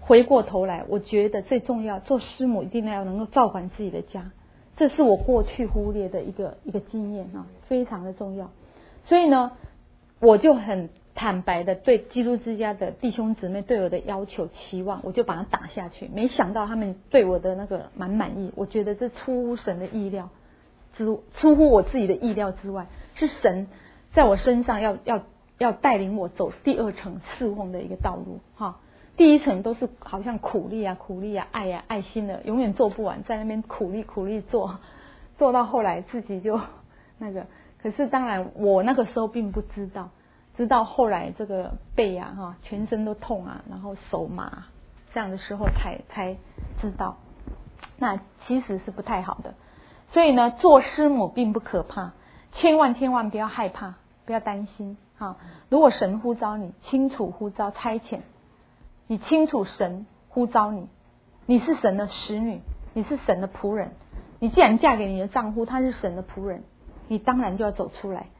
回过头来，我觉得最重要，做师母一定要能够照管自己的家，这是我过去忽略的一个一个经验啊，非常的重要。所以呢，我就很坦白的对基督之家的弟兄姊妹对我的要求期望，我就把它打下去。没想到他们对我的那个蛮满意，我觉得这出乎神的意料之出乎我自己的意料之外，是神在我身上要要要带领我走第二层侍奉的一个道路哈。第一层都是好像苦力啊苦力啊爱啊爱心的，永远做不完，在那边苦力苦力做，做到后来自己就那个。可是当然我那个时候并不知道，直到后来这个背啊哈，全身都痛啊，然后手麻这样的时候才才知道，那其实是不太好的。所以呢，做师母并不可怕，千万千万不要害怕，不要担心哈。如果神呼召你，清楚呼召差遣。你清楚神呼召你，你是神的使女，你是神的仆人。你既然嫁给你的丈夫，他是神的仆人，你当然就要走出来。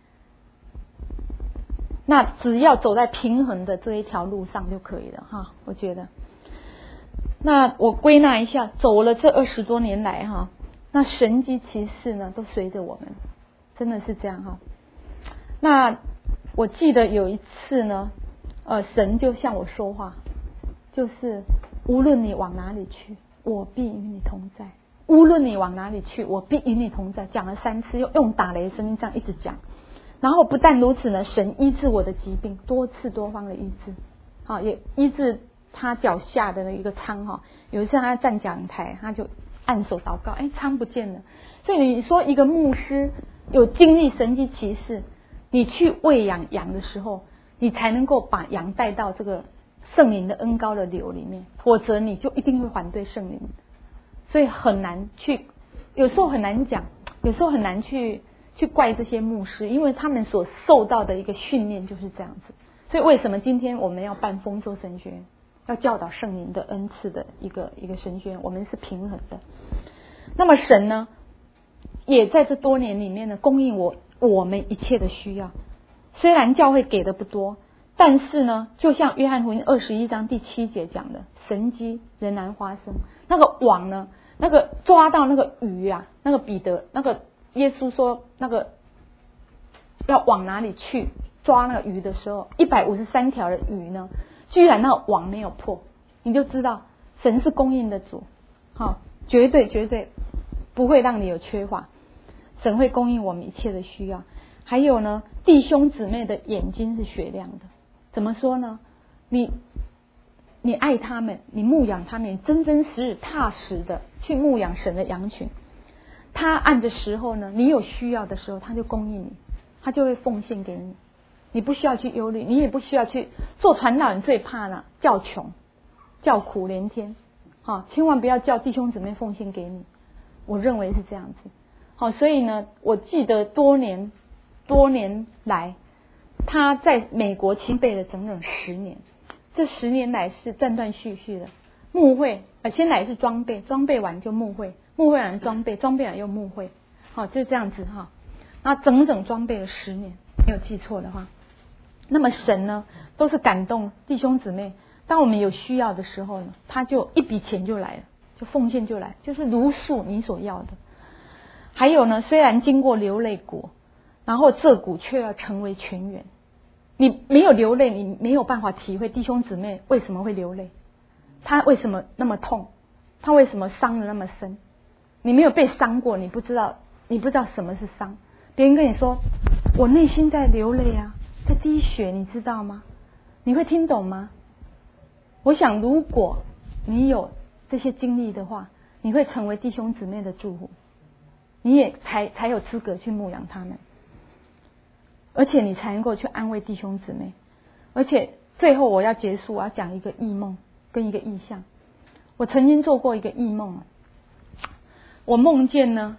那只要走在平衡的这一条路上就可以了哈，我觉得。那我归纳一下，走了这二十多年来哈，那神迹奇事呢都随着我们，真的是这样哈。那我记得有一次呢，呃，神就向我说话。就是无论你往哪里去，我必与你同在。无论你往哪里去，我必与你同在。讲了三次，又用打雷声音这样一直讲。然后不但如此呢，神医治我的疾病，多次多方的医治，好，也医治他脚下的一个疮哈。有一次他站讲台，他就按手祷告，哎，疮不见了。所以你说一个牧师有经历神迹奇事，你去喂养羊的时候，你才能够把羊带到这个圣灵的恩膏的流里面，否则你就一定会反对圣灵，所以很难去，有时候很难讲，有时候很难去去怪这些牧师，因为他们所受到的一个训练就是这样子。所以为什么今天我们要办丰收神学院，要教导圣灵的恩赐的一个一个神学院，我们是平衡的。那么神呢，也在这多年里面呢，供应我我们一切的需要。虽然教会给的不多，但是呢，就像约翰福音二十一章第七节讲的，神迹仍然发生。那个网呢，那个抓到那个鱼啊，那个彼得，那个耶稣说那个要往哪里去抓那个鱼的时候，一百五十三条的鱼呢，居然那个网没有破，你就知道神是供应的主，好，绝对绝对不会让你有缺乏，神会供应我们一切的需要。还有呢，弟兄姊妹的眼睛是雪亮的。怎么说呢？你你爱他们，你牧养他们，真真实实踏实的去牧养神的羊群。他按着时候呢，你有需要的时候，他就供应你，他就会奉献给你。你不需要去忧虑，你也不需要去做传道人。最怕呢，叫穷，叫苦连天。好，千万不要叫弟兄姊妹奉献给你。我认为是这样子。好，所以呢，我记得多年多年来。他在美国清备了整整十年，这十年来是断断续续的牧会，呃，先来是装备，装备完就牧会，牧会完装备，装备完又牧会，好，就这样子哈。那整整装备了十年，没有记错的话。那么神呢，都是感动弟兄姊妹，当我们有需要的时候呢，他就一笔钱就来了，就奉献就来，就是如数你所要的。还有呢，虽然经过流泪谷，然后这股却要成为泉源。你没有流泪，你没有办法体会弟兄姊妹为什么会流泪，他为什么那么痛，他为什么伤得那么深。你没有被伤过，你不知道，你不知道什么是伤。别人跟你说我内心在流泪啊，在滴血，你知道吗？你会听懂吗？我想如果你有这些经历的话，你会成为弟兄姊妹的祝福，你也才才有资格去牧养他们，而且你才能够去安慰弟兄姊妹。而且最后我要结束，我要讲一个异梦跟一个异象。我曾经做过一个异梦，我梦见呢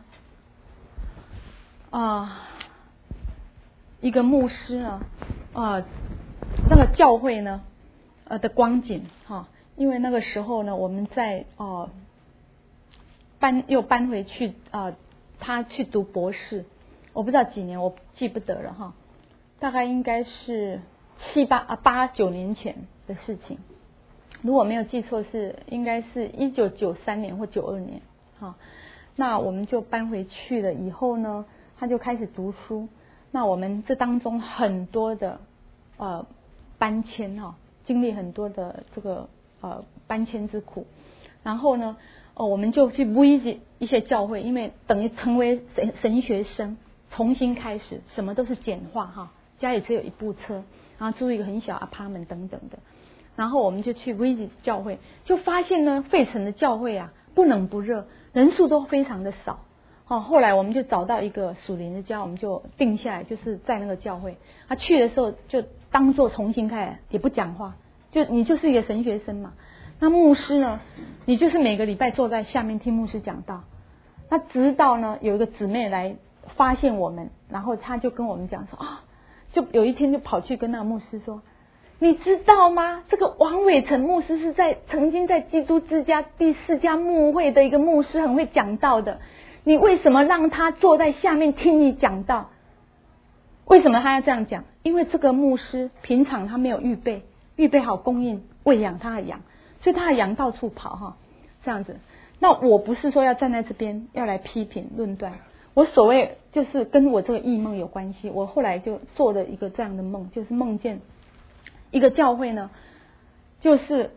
啊、呃、一个牧师呢啊、呃、那个教会呢呃的光景哈、哦，因为那个时候呢我们在哦、呃、搬又搬回去啊、呃，他去读博士，我不知道几年，我记不得了哈，大概应该是七八啊八九年前的事情。 如果没有记错是应该是一九九三年或九二年，哈，那我们就搬回去了。以后呢，他就开始读书。那我们这当中很多的呃搬迁哈，经历很多的这个呃搬迁之苦。然后呢，哦，我们就去 visit 一些教会，因为等于成为神神学生，重新开始，什么都是简化哈，家里只有一部车，然后租一个很小 apartment 等等的。然后我们就去 visit 教会，就发现呢，费城的教会啊，不冷不热，人数都非常的少。哦，后来我们就找到一个属灵的家，我们就定下来，就是在那个教会。他去的时候就当做重新开，也不讲话，就你就是一个神学生嘛。那牧师呢，你就是每个礼拜坐在下面听牧师讲道。那直到呢有一个姊妹来发现我们，然后他就跟我们讲说啊，就有一天就跑去跟那个牧师说。你知道吗？这个王伟成牧师是在曾经在基督之家第四家牧会的一个牧师，很会讲道的。你为什么让他坐在下面听你讲道？为什么他要这样讲？因为这个牧师平常他没有预备，预备好供应喂养他的羊，所以他的羊到处跑哈，这样子。那我不是说要站在这边要来批评论断，我所谓就是跟我这个异梦有关系。我后来就做了一个这样的梦，就是梦见。一个教会呢，就是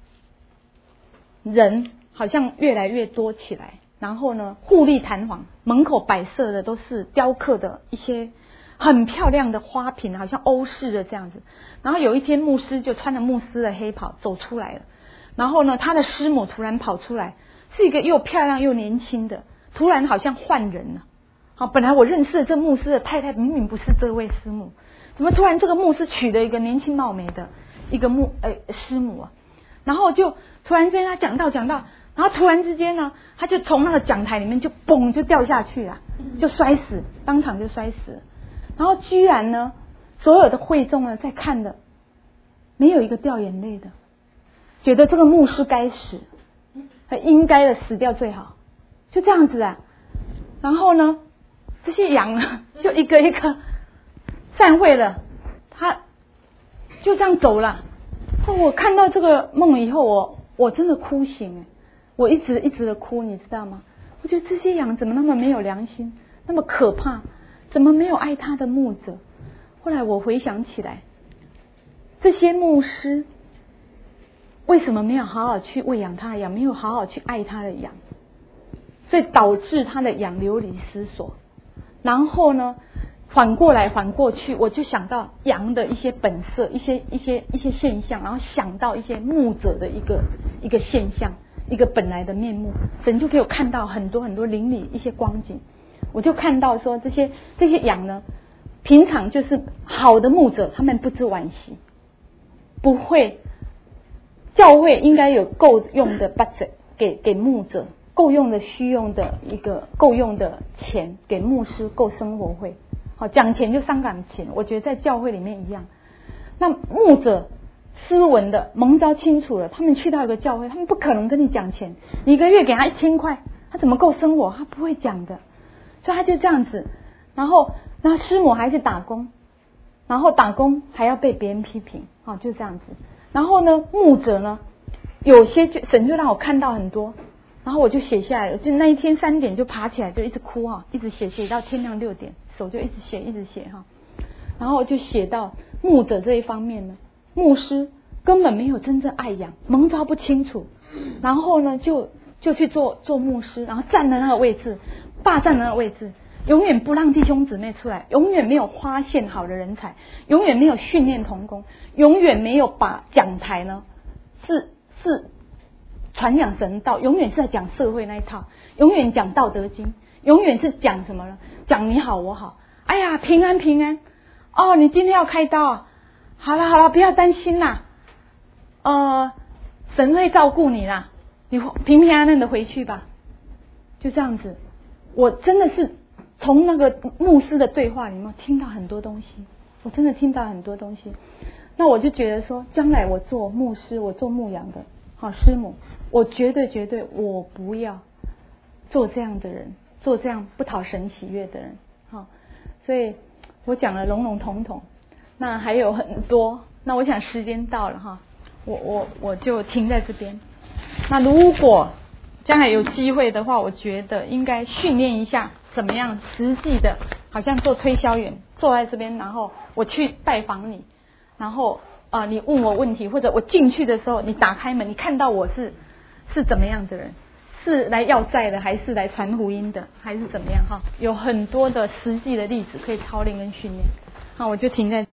人好像越来越多起来，然后呢，富丽堂皇，门口摆设的都是雕刻的一些很漂亮的花瓶，好像欧式的这样子。然后有一天，牧师就穿着牧师的黑袍走出来了，然后呢，他的师母突然跑出来，是一个又漂亮又年轻的，突然好像换人了。好，本来我认识的这牧师的太太明明不是这位师母。怎么突然这个牧师娶了一个年轻貌美的一个牧呃师母啊？然后就突然之间他讲道讲道，然后突然之间呢，他就从那个讲台里面就嘣就掉下去了，就摔死，当场就摔死了。然后居然呢，所有的会众呢在看的，没有一个掉眼泪的，觉得这个牧师该死，他应该的死掉最好，就这样子啊。然后呢，这些羊呢就一个一个。散会了，他就这样走了。我看到这个梦以后，我我真的哭醒，我一直一直的哭，你知道吗？我觉得这些羊怎么那么没有良心，那么可怕，怎么没有爱他的牧者？后来我回想起来，这些牧师为什么没有好好去喂养他的羊，没有好好去爱他的羊，所以导致他的羊流离失所。然后呢？反过来反过去，我就想到羊的一些本色，一些一些一些现象，然后想到一些牧者的一个一个现象，一个本来的面目，神就给我看到很多很多灵里一些光景。我就看到说这些这些羊呢，平常就是好的牧者，他们不知惋惜，不会。教会应该有够用的 budget 给给牧者，够用的需用的一个够用的钱给牧师，够生活费。好，讲钱就伤感情，我觉得在教会里面一样。那牧者斯文的蒙召清楚了，他们去到一个教会，他们不可能跟你讲钱，你一个月给他一千块，他怎么够生活？他不会讲的，所以他就这样子。然后，那师母还去打工，然后打工还要被别人批评，啊，就这样子。然后呢，牧者呢，有些就神就让我看到很多，然后我就写下来了，就那一天三点就爬起来就一直哭哈，一直写写到天亮六点。手就一直写一直写哈，然后就写到牧者这一方面呢，牧师根本没有真正爱羊，蒙召不清楚，然后呢就就去做做牧师，然后占了那个位置，霸占了那个位置，永远不让弟兄姊妹出来，永远没有发现好的人才，永远没有训练同工，永远没有把讲台呢是是传讲神道，永远是在讲社会那一套，永远讲道德经。永远是讲什么呢？讲你好我好，哎呀平安平安哦，你今天要开刀啊？好了好了，不要担心啦，呃，神会照顾你啦，你平平安安的回去吧。就这样子，我真的是从那个牧师的对话里面听到很多东西，我真的听到很多东西。那我就觉得说，将来我做牧师，我做牧羊的好师母，我绝对绝对我不要做这样的人。做这样不讨神喜悦的人，好，所以我讲了笼笼统统，那还有很多，那我想时间到了哈， 我我我就停在这边。那如果将来有机会的话，我觉得应该训练一下怎么样实际的，好像做推销员，坐在这边，然后我去拜访你，然后啊、呃，你问我问题，或者我进去的时候，你打开门，你看到我是是怎么样的人，是来要债的，还是来传福音的，还是怎么样哈？有很多的实际的例子可以操练跟训练。那我就停在。